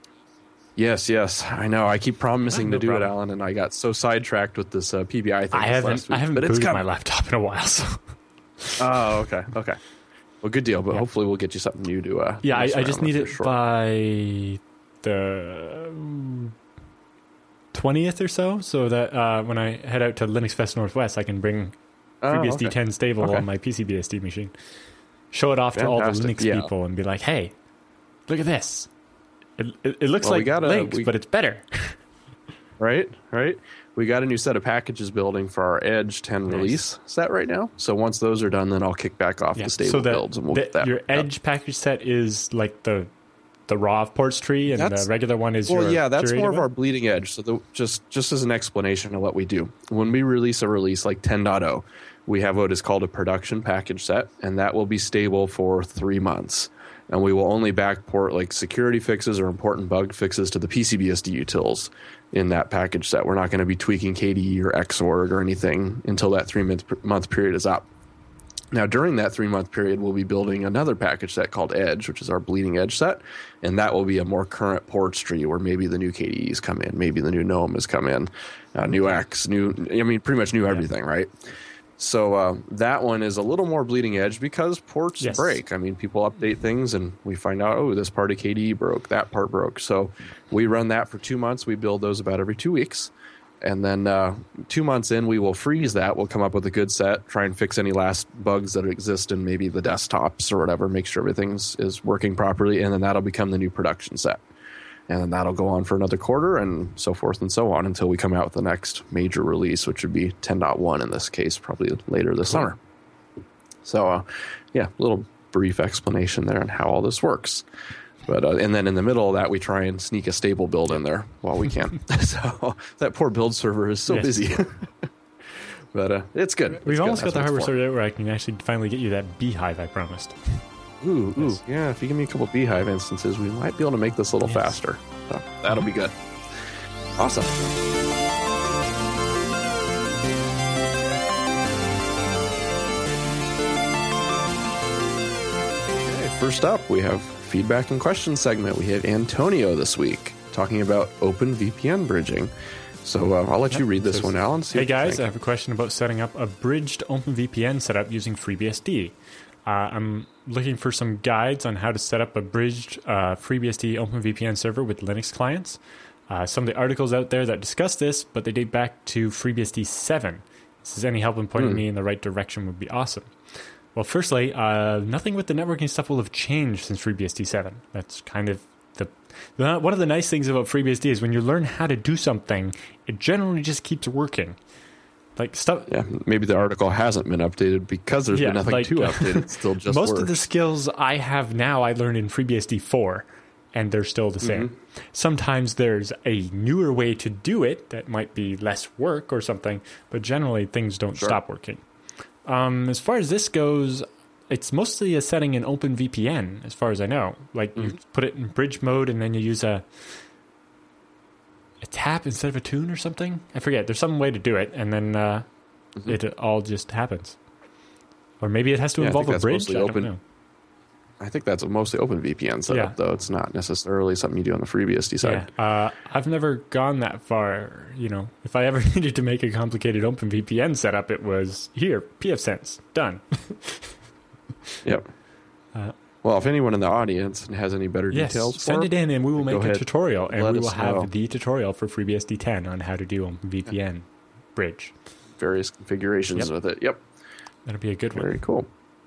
Yes, I know. I keep promising No to do problem. it, Alan, and I got so sidetracked with this PBI thing I this haven't last week. but but it's booted coming. my laptop in a while, so Oh, okay. Well, good deal. But hopefully we'll get you something new to. yeah, mess I just around need with it for sure. by the 20th or so that when I head out to Linux Fest Northwest, I can bring FreeBSD okay. 10 stable Okay. on my PCBSD machine. Show it off to all the Fantastic. Linux Yeah. people and be like, "Hey, look at this! It looks Well, we like gotta- Linux, but it's better." Right. We got a new set of packages building for our Edge 10 Nice. release set right now. So once those are done, then I'll kick back off the stable so that, builds, and we'll get that. your Edge package set is like the raw ports tree, and That's- the regular one is Well, your yeah, that's curated more of one? our bleeding edge. So just as an explanation of what we do, when we release a release like 10.0, we have what is called a production package set, and that will be stable for 3 months. And we will only backport like security fixes or important bug fixes to the PCBSD utils in that package set. We're not going to be tweaking KDE or Xorg or anything until that 3-month period is up. Now, during that 3-month period, we'll be building another package set called Edge, which is our bleeding edge set, and that will be a more current ports tree where maybe the new KDEs come in, maybe the new GNOME has come in, new X, pretty much new everything, right? So that one is a little more bleeding edge because ports Yes. break. I mean, people update things and we find out, oh, this part of KDE broke, that part broke. So we run that for 2 months. We build those about every 2 weeks. And then 2 months in, we will freeze that. We'll come up with a good set, try and fix any last bugs that exist in maybe the desktops or whatever, make sure everything's is working properly. And then that'll become the new production set. And then that'll go on for another quarter and so forth and so on until we come out with the next major release, which would be 10.1 in this case, probably later this summer. So, yeah, a little brief explanation there on how all this works. But and then in the middle of that, we try and sneak a stable build in there while we can. So that poor build server is so Yes. busy. But it's good. We've It's almost good. got the That's what hardware it's for. sorted out where I can actually finally get you that beehive I promised. Ooh, yeah. If you give me a couple Beehive instances, we might be able to make this a little Yes. faster. So that'll be good. Awesome. Okay, first up, we have feedback and questions segment. We have Antonio this week talking about OpenVPN bridging. So I'll let you read this one, Alan. See Hey what you guys, I think. have a question about setting up a bridged OpenVPN setup using FreeBSD. I'm looking for some guides on how to set up a bridged FreeBSD OpenVPN server with Linux clients. Some of the articles out there that discuss this, but they date back to FreeBSD 7. If this is any help in pointing me in the right direction would be awesome. Well, firstly, nothing with the networking stuff will have changed since FreeBSD 7. That's kind of one of the nice things about FreeBSD is when you learn how to do something, it generally just keeps working. Like stuff. Yeah, maybe the article hasn't been updated because there's been nothing to update. It still just most works. of the skills I have now I learned in FreeBSD 4, and they're still the same. Sometimes there's a newer way to do it that might be less work or something, but generally things don't stop working. As far as this goes, it's mostly a setting in OpenVPN, as far as I know. Like you put it in bridge mode, and then you use a tap instead of a tune or something. I forget. There's some way to do it, and then it all just happens. Or maybe it has to involve a bridge. I don't know. I think that's a mostly OpenVPN setup, though. It's not necessarily something you do on the FreeBSD side. Yeah. I've never gone that far. You know, if I ever needed to make a complicated OpenVPN setup, it was here, pfSense, done. Yep. Well, if anyone in the audience has any better details, send it in, and we will make a tutorial, and we will have know. the tutorial for FreeBSD 10 on how to do OpenVPN bridge. Various configurations with it. Yep. That'll be a good one. Very cool.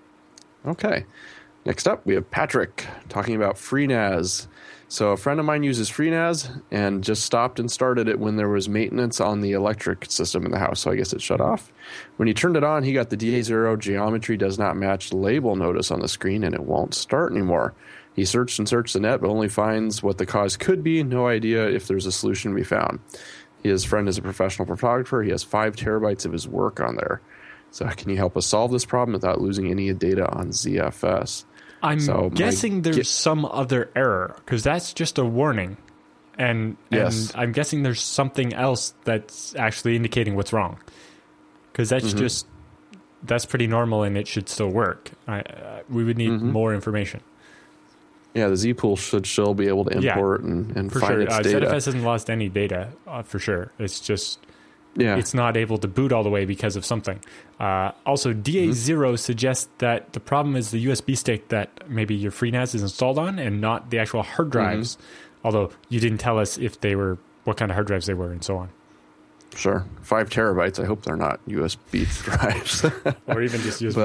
Okay. Next up, we have Patrick talking about FreeNAS. So a friend of mine uses FreeNAS and just stopped and started it when there was maintenance on the electric system in the house. So I guess it shut off. When he turned it on, he got the DA0 geometry does not match label notice on the screen, and it won't start anymore. He searched and searched the net, but only finds what the cause could be. No idea if there's a solution to be found. His friend is a professional photographer. He has 5 terabytes of his work on there. So can you help us solve this problem without losing any data on ZFS? I'm guessing there's some other error, because that's just a warning. And I'm guessing there's something else that's actually indicating what's wrong. Because that's that's pretty normal, and it should still work. We would need more information. Yeah, the Z-Pool should still be able to import and find its data. ZFS hasn't lost any data, for sure. It's just... it's not able to boot all the way because of something. Also, DA0 suggests that the problem is the USB stick that maybe your FreeNAS is installed on, and not the actual hard drives. Although you didn't tell us if they were, what kind of hard drives they were, and so on. Sure, 5 terabytes. I hope they're not USB drives, or even just USB.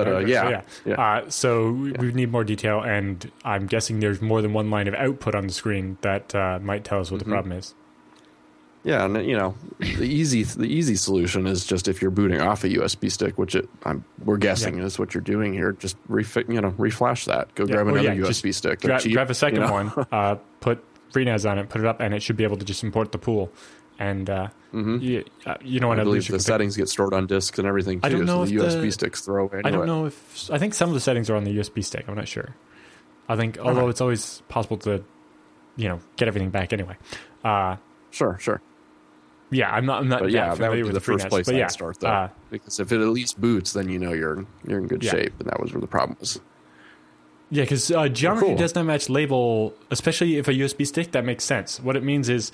But so we need more detail, and I'm guessing there's more than one line of output on the screen that might tell us what the problem is. Yeah, and the easy solution is just if you're booting off a USB stick, which we're guessing is what you're doing here. Just reflash that. Go grab another USB stick. Grab a second one. Put FreeNAS on it. Put it up, and it should be able to just import the pool. And you know what? I believe the settings get stored on disks and everything too. I don't know if the USB sticks throw away. I don't know if I think some of the settings are on the USB stick. I'm not sure. I think although it's always possible to get everything back anyway. Sure. Yeah, I'm not. But that would be the first place I'd start, though. Because if it at least boots, then you're in good shape, and that was where the problem was. Yeah, because geometry does not match label, especially if a USB stick. That makes sense. What it means is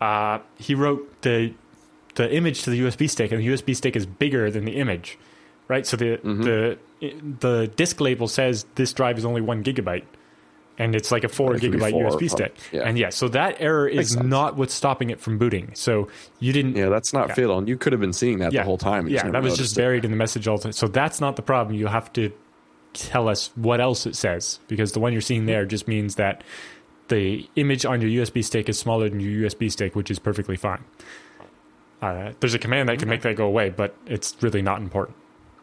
he wrote the image to the USB stick, and the USB stick is bigger than the image, right? So the disk label says this drive is only 1 gigabyte. And it's like a 4 gigabyte USB stick. And so that error is not what's stopping it from booting. So you didn't... Yeah, that's not fatal. And you could have been seeing that the whole time. Yeah, that was just buried in the message all the time. So that's not the problem. You have to tell us what else it says. Because the one you're seeing there just means that the image on your USB stick is smaller than your USB stick, which is perfectly fine. There's a command that can make that go away, but it's really not important.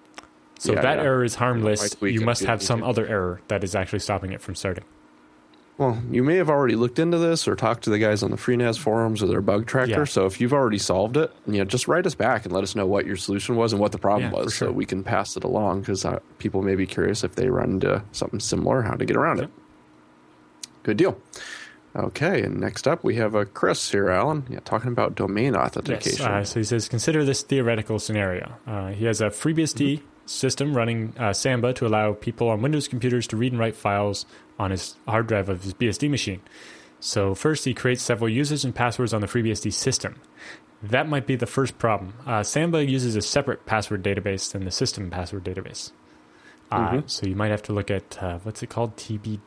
So that error is harmless. You must have some other error that is actually stopping it from starting. Well, you may have already looked into this or talked to the guys on the FreeNAS forums or their bug tracker. Yeah. So if you've already solved it, just write us back and let us know what your solution was and what the problem was, so we can pass it along, because people may be curious if they run into something similar, how to get around it. Good deal. Okay, and next up we have Chris here, Alan, talking about domain authentication. Yes, so he says, consider this theoretical scenario. He has a FreeBSD system running Samba to allow people on Windows computers to read and write files on his hard drive of his BSD machine. So first he creates several users and passwords on the FreeBSD system. That might be the first problem. Samba uses a separate password database than the system password database. So you might have to look at, what's it called,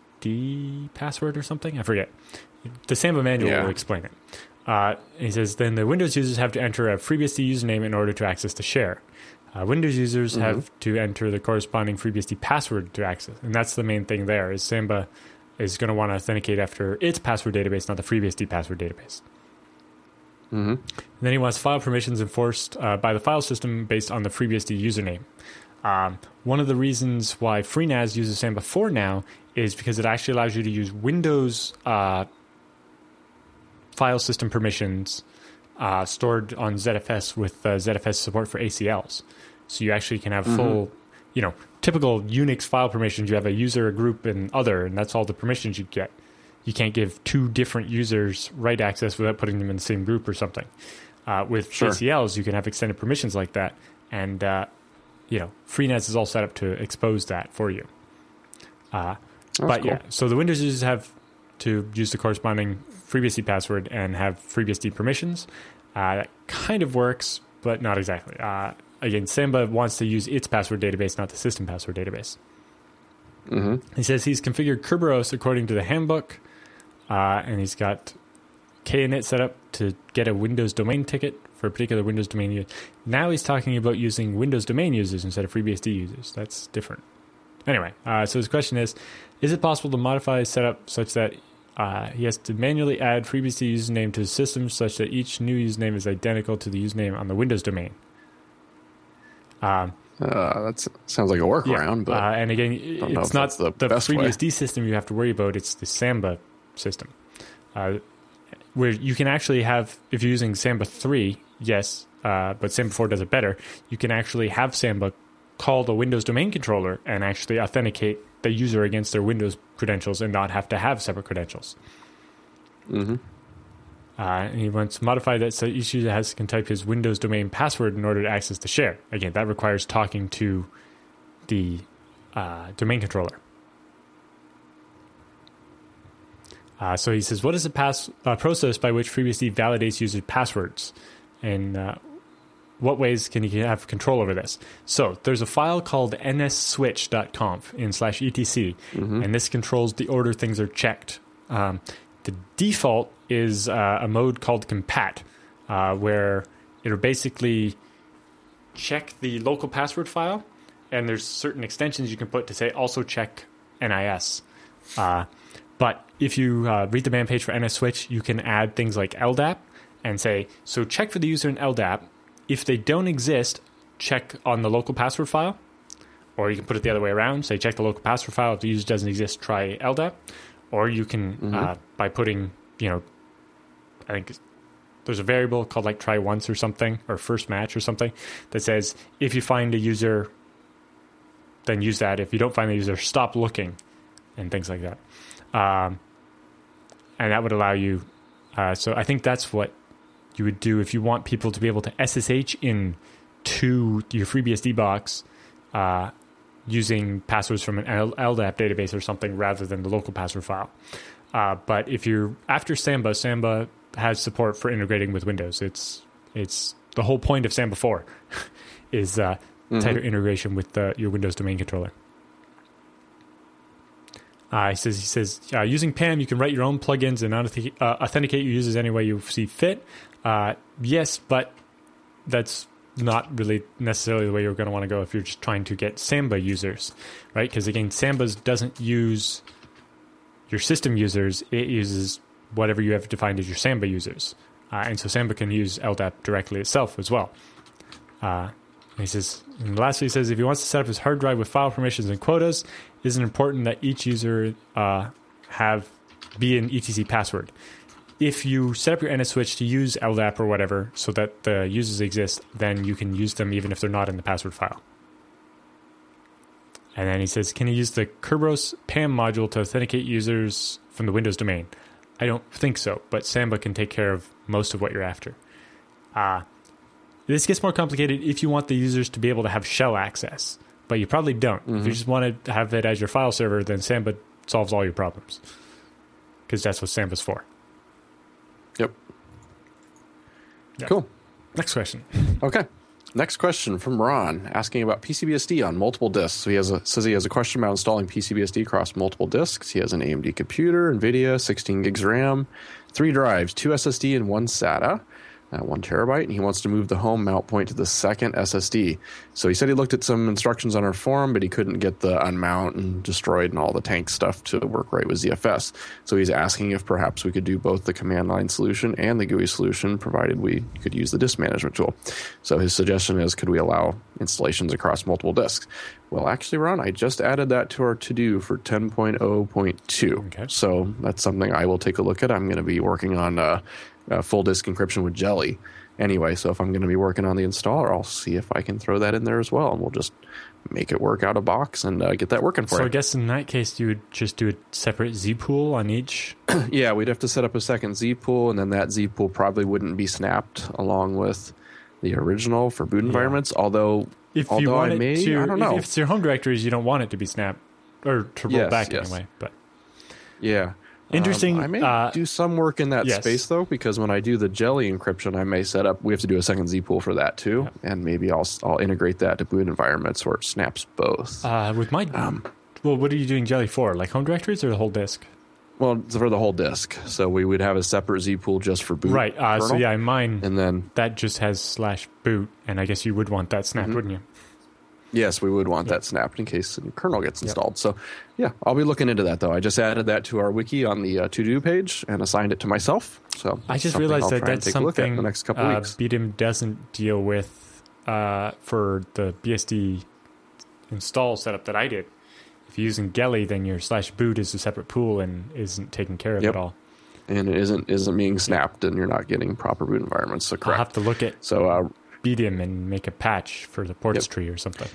TBD password or something? I forget. The Samba manual will explain it. He says, then the Windows users have to enter a FreeBSD username in order to access the share. Windows users have to enter the corresponding FreeBSD password to access. And that's the main thing there, is Samba is going to want to authenticate after its password database, not the FreeBSD password database. And then he wants file permissions enforced by the file system based on the FreeBSD username. One of the reasons why FreeNAS uses Samba 4 now is because it actually allows you to use Windows file system permissions stored on ZFS with ZFS support for ACLs. So you actually can have full, typical Unix file permissions. You have a user, a group, and other, and that's all the permissions you get. You can't give two different users write access without putting them in the same group or something. With ACLs, you can have extended permissions like that, and FreeNAS is all set up to expose that for you. But cool. Yeah, so the Windows users have to use the corresponding FreeBSD password and have FreeBSD permissions. That kind of works, but not exactly. Again, Samba wants to use its password database, not the system password database. He says he's configured Kerberos according to the handbook, and he's got KInit set up to get a Windows domain ticket for a particular Windows domain user. Now he's talking about using Windows domain users instead of FreeBSD users. That's different. Anyway, so his question is it possible to modify his setup such that he has to manually add FreeBSD username to his system such that each new username is identical to the username on the Windows domain? That sounds like a workaround, but and again, it's not the FreeBSD system you have to worry about. It's the Samba system, where you can actually have, if you're using Samba 3, yes, but Samba 4 does it better. You can actually have Samba call the Windows domain controller and actually authenticate the user against their Windows credentials and not have to have separate credentials. And he wants to modify that so each user can type his Windows domain password in order to access the share. Again, that requires talking to the domain controller. So he says, what is the process by which FreeBSD validates user passwords? And what ways can you have control over this? So there's a file called nsswitch.conf in /etc, and this controls the order things are checked. The default is a mode called compat, where it'll basically check the local password file, and there's certain extensions you can put to say also check NIS. But if you read the man page for NSSwitch, you can add things like LDAP and say, so check for the user in LDAP. If they don't exist, check on the local password file. Or you can put it the other way around, say check the local password file. If the user doesn't exist, try LDAP. Or you can, by putting, I think there's a variable called like try once or something, or first match or something, that says if you find a user, then use that. If you don't find the user, stop looking, and things like that. And that would allow you, so I think that's what you would do if you want people to be able to SSH in to your FreeBSD box using passwords from an LDAP database or something rather than the local password file. But if you're after Samba, Samba has support for integrating with Windows. It's the whole point of Samba 4 is tighter integration with your Windows domain controller. He says using PAM, you can write your own plugins and authenticate your users any way you see fit. Yes, but that's not really necessarily the way you're going to want to go if you're just trying to get Samba users, right? Because again, Samba doesn't use your system users; it uses whatever you have defined as your Samba users, and so Samba can use LDAP directly itself as well. And he says, and lastly, he says if he wants to set up his hard drive with file permissions and quotas, it isn't important that each user be an etc password. If you set up your NSSwitch to use LDAP or whatever so that the users exist, then you can use them even if they're not in the password file. And then he says, can you use the Kerberos PAM module to authenticate users from the Windows domain? I don't think so, but Samba can take care of most of what you're after. This gets more complicated if you want the users to be able to have shell access, but you probably don't. If you just want to have it as your file server, then Samba solves all your problems because that's what Samba's for. Yep. Yeah. Cool. Next question. Okay. Next question from Ron, asking about PCBSD on multiple disks. So says he has a question about installing PCBSD across multiple disks. He has an AMD computer, NVIDIA, 16 gigs RAM, 3 drives, 2 SSD, and 1 SATA. at 1 terabyte, and he wants to move the home mount point to the second SSD. So he said he looked at some instructions on our forum, but he couldn't get the unmount and destroyed and all the tank stuff to work right with ZFS. So he's asking if perhaps we could do both the command line solution and the GUI solution, provided we could use the disk management tool. So his suggestion is, could we allow installations across multiple disks? Well, actually, Ron, I just added that to our to-do for 10.0.2. Okay. So that's something I will take a look at. I'm going to be working on full disk encryption with Jelly anyway. So if I'm going to be working on the installer, I'll see if I can throw that in there as well. And we'll just make it work out of box and get that working for you. So I guess in that case, you would just do a separate Z pool on each? Yeah, we'd have to set up a second Z pool, and then that Z pool probably wouldn't be snapped along with the original for boot environments. Although I don't know. If it's your home directories, you don't want it to be snapped or to roll back anyway. But yeah. Interesting. I may do some work in that space, though, because when I do the Jelly encryption, I may set up, we have to do a second Z pool for that, too. Yeah. And maybe I'll integrate that to boot environments where it snaps both. With my, well, what are you doing Jelly for? Like home directories or the whole disk? Well, it's for the whole disk. So we would have a separate Z pool just for boot. Right. So yeah, mine, and then that just has /boot. And I guess you would want that snapped, wouldn't you? Yes, we would want that snapped in case the kernel gets installed. So, yeah, I'll be looking into that, though. I just added that to our wiki on the to-do page and assigned it to myself. So I just realized that that's something the next couple weeks. BDIM doesn't deal with for the BSD install setup that I did. If you're using Jelly, then your /boot is a separate pool and isn't taken care of at all. And it isn't being snapped, and you're not getting proper boot environments. So correct. I'll have to look at BDIM and make a patch for the ports tree or something.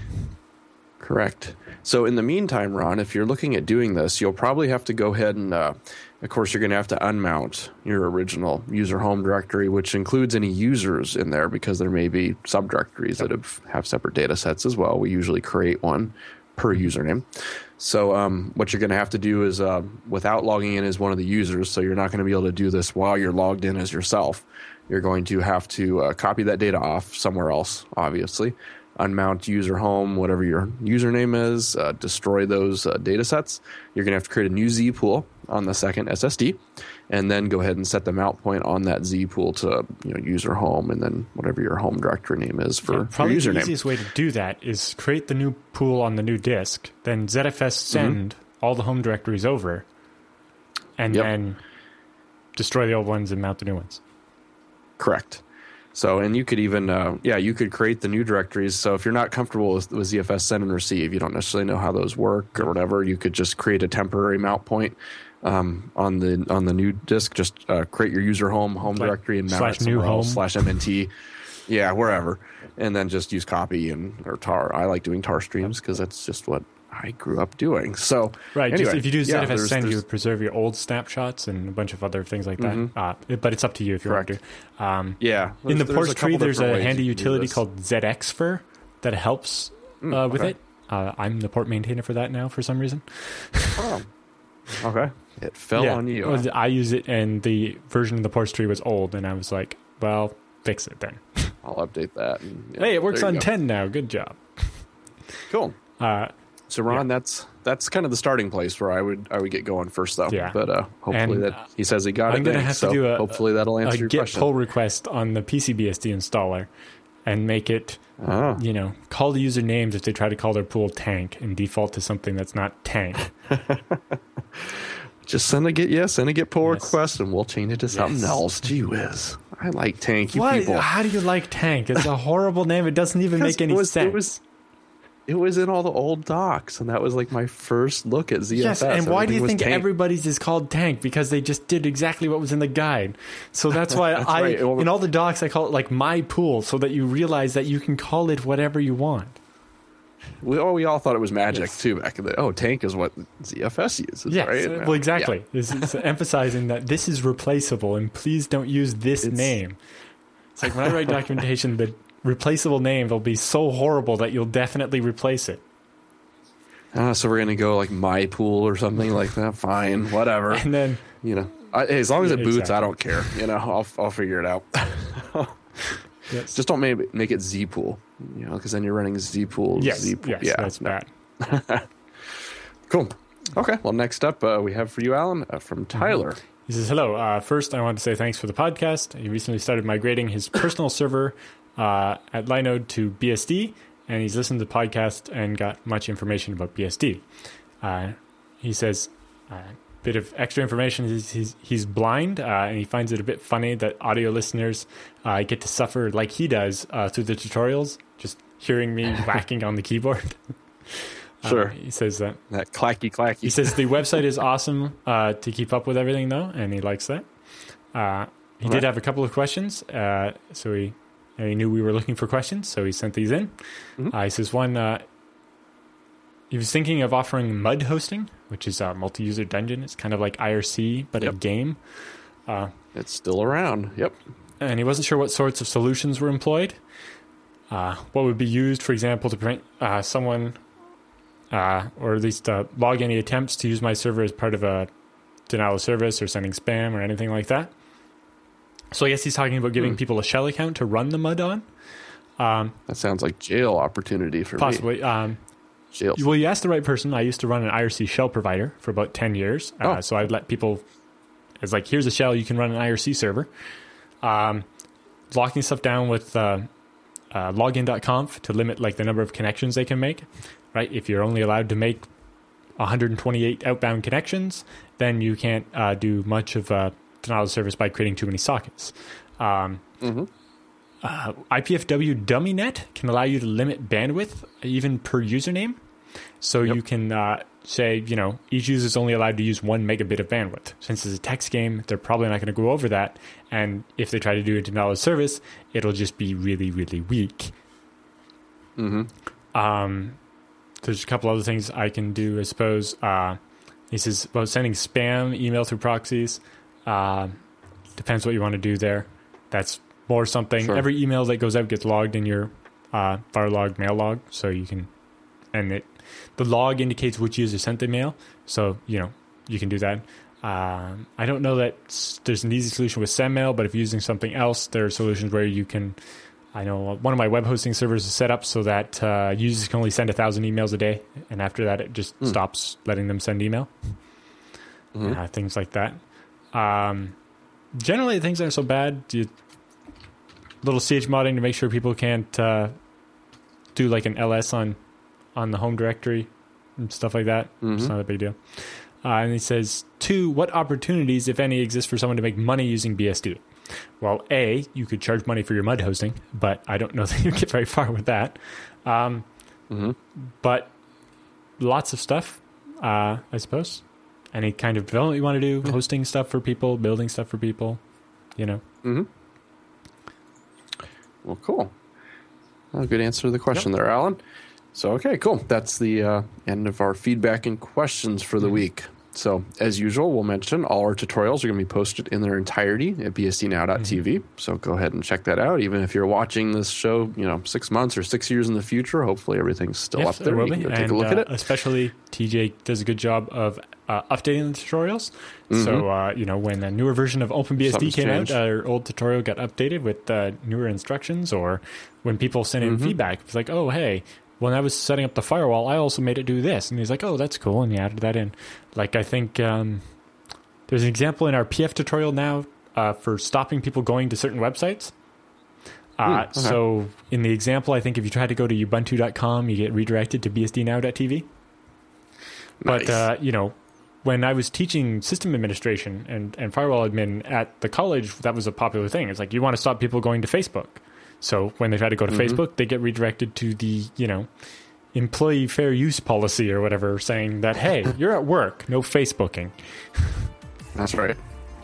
Correct. So in the meantime, Ron, if you're looking at doing this, you'll probably have to go ahead and, of course, you're going to have to unmount your original user home directory, which includes any users in there because there may be subdirectories that have separate data sets as well. We usually create one per username. So what you're going to have to do is, without logging in as one of the users, so you're not going to be able to do this while you're logged in as yourself, you're going to have to copy that data off somewhere else, obviously, unmount user home, whatever your username is, destroy those data sets. You're going to have to create a new Z pool on the second SSD, and then go ahead and set the mount point on that Z pool to user home, and then whatever your home directory name is for your probably username. The easiest way to do that is create the new pool on the new disk, then ZFS send all the home directories over, and then destroy the old ones and mount the new ones. Correct. So, and you could even, you could create the new directories. So if you're not comfortable with ZFS send and receive, you don't necessarily know how those work or whatever, you could just create a temporary mount point on the new disk. Just create your user home directory and mount it somewhere else, /MNT, wherever, and then just use copy or tar. I like doing tar streams because that's just what I grew up doing. So anyway, just if you do ZFS send, you would preserve your old snapshots and a bunch of other things like that. But it's up to you if you want to. In the ports tree, there's a handy utility called ZXfer that helps with it. I'm the port maintainer for that now for some reason. Oh, okay. It fell on you. I use it, and the version of the ports tree was old, and I was like, well, fix it then. I'll update that. And, hey, it works on 10 now. Good job. Cool. So Ron, that's kind of the starting place where I would get going first, though. Yeah. But hopefully that he says he got it. I'm going to have to do hopefully that'll answer your Git question. pull request on the PCBSD installer, and make it, call the user names if they try to call their pool tank and default to something that's not tank. Just send a Git pull request, and we'll change it to something else. Gee whiz, I like tank. People. How do you like tank? It's a horrible name. It doesn't even make any sense. It was in all the old docs, and that was like my first look at ZFS. Yes, and why do you think tank. everybody's is called tank? Because they just did exactly what was in the guide. So that's why in all the docs, I call it like my pool, so that you realize that you can call it whatever you want. We all thought it was magic, too, back in the day. Oh, tank is what ZFS uses, right? Well, exactly. Yeah. It's emphasizing that this is replaceable, and please don't use this name. It's like when I write documentation, the replaceable name will be so horrible that you'll definitely replace it. So we're going to go like my pool or something like that. Fine, whatever. And then, as long as it boots, I don't care. I'll figure it out. Yes. Just don't make it Z pool, because then you're running Z pool. Yes, Z pool. That's bad. Cool. Okay. Well, next up we have for you, Alan, from Tyler. He says, hello. First, I want to say thanks for the podcast. He recently started migrating his personal server at Linode to BSD, and he's listened to the podcast and got much information about BSD. He says, bit of extra information, he's blind, and he finds it a bit funny that audio listeners get to suffer like he does through the tutorials, just hearing me whacking on the keyboard. Sure. He says that clacky. He says the website is awesome to keep up with everything, though, and he likes that. He did have a couple of questions, so he knew we were looking for questions, so he sent these in. He says one, he was thinking of offering Mud hosting, which is a multi-user dungeon. It's kind of like IRC, but a game. It's still around. Yep. And he wasn't sure what sorts of solutions were employed. What would be used, for example, to prevent someone... or at least log any attempts to use my server as part of a denial of service or sending spam or anything like that. So I guess he's talking about giving people a shell account to run the Mud on. That sounds like jail opportunity for possibly. me. Jail. Well, you asked the right person. I used to run an IRC shell provider for about 10 years. So I'd let people... It's like, here's a shell, you can run an IRC server. Locking stuff down with login.conf to limit like the number of connections they can make. Right, if you're only allowed to make 128 outbound connections, then you can't do much of denial of service by creating too many sockets. IPFW DummyNet can allow you to limit bandwidth even per username. So you can say, each user is only allowed to use 1 megabit of bandwidth. Since it's a text game, they're probably not going to go over that. And if they try to do a denial of service, it'll just be really, really weak. There's a couple other things I can do, I suppose. He says about sending spam email through proxies. Depends what you want to do there. That's more something. Sure. Every email that goes out gets logged in your Firelog mail log, so you can, the log indicates which user sent the mail, so you can do that. I don't know that there's an easy solution with SendMail, but if you're using something else, there are solutions where you can. I know one of my web hosting servers is set up so that users can only send 1,000 emails a day, and after that, it just stops letting them send email. Things like that. Generally, things aren't so bad. Little chmodding to make sure people can't do like an ls on the home directory and stuff like that. It's not a big deal. And he says, 2, what opportunities, if any, exist for someone to make money using BSD? Well, A, you could charge money for your Mud hosting, but I don't know that you get very far with that. But lots of stuff, I suppose. Any kind of development you want to do, hosting stuff for people, building stuff for people, Well, cool. Well, good answer to the question there, Alan. So, okay, cool. That's the end of our feedback and questions for the week. So, as usual, we'll mention all our tutorials are going to be posted in their entirety at bsdnow.tv. So go ahead and check that out. Even if you're watching this show, 6 months or 6 years in the future, hopefully everything's still up there. Will you be. can go take a look at it. Especially TJ does a good job of updating the tutorials. So, when a newer version of OpenBSD came out, our old tutorial got updated with newer instructions, or when people send in feedback, it's like, oh, hey, when I was setting up the firewall, I also made it do this. And he's like, oh, that's cool. And he added that in. Like, I think there's an example in our PF tutorial now for stopping people going to certain websites. So in the example, I think if you try to go to ubuntu.com, you get redirected to bsdnow.tv. Nice. But, when I was teaching system administration and firewall admin at the college, that was a popular thing. It's like, you want to stop people going to Facebook. So when they try to go to Facebook, they get redirected to the, employee fair use policy or whatever, saying that, hey, you're at work, no Facebooking. That's right.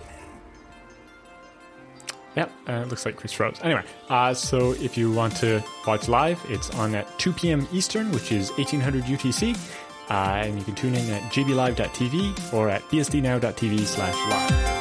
Yep, it looks like Chris froze. Anyway, so if you want to watch live, it's on at 2 p.m. Eastern, which is 1800 UTC. And you can tune in at jblive.tv or at bsdnow.tv/live.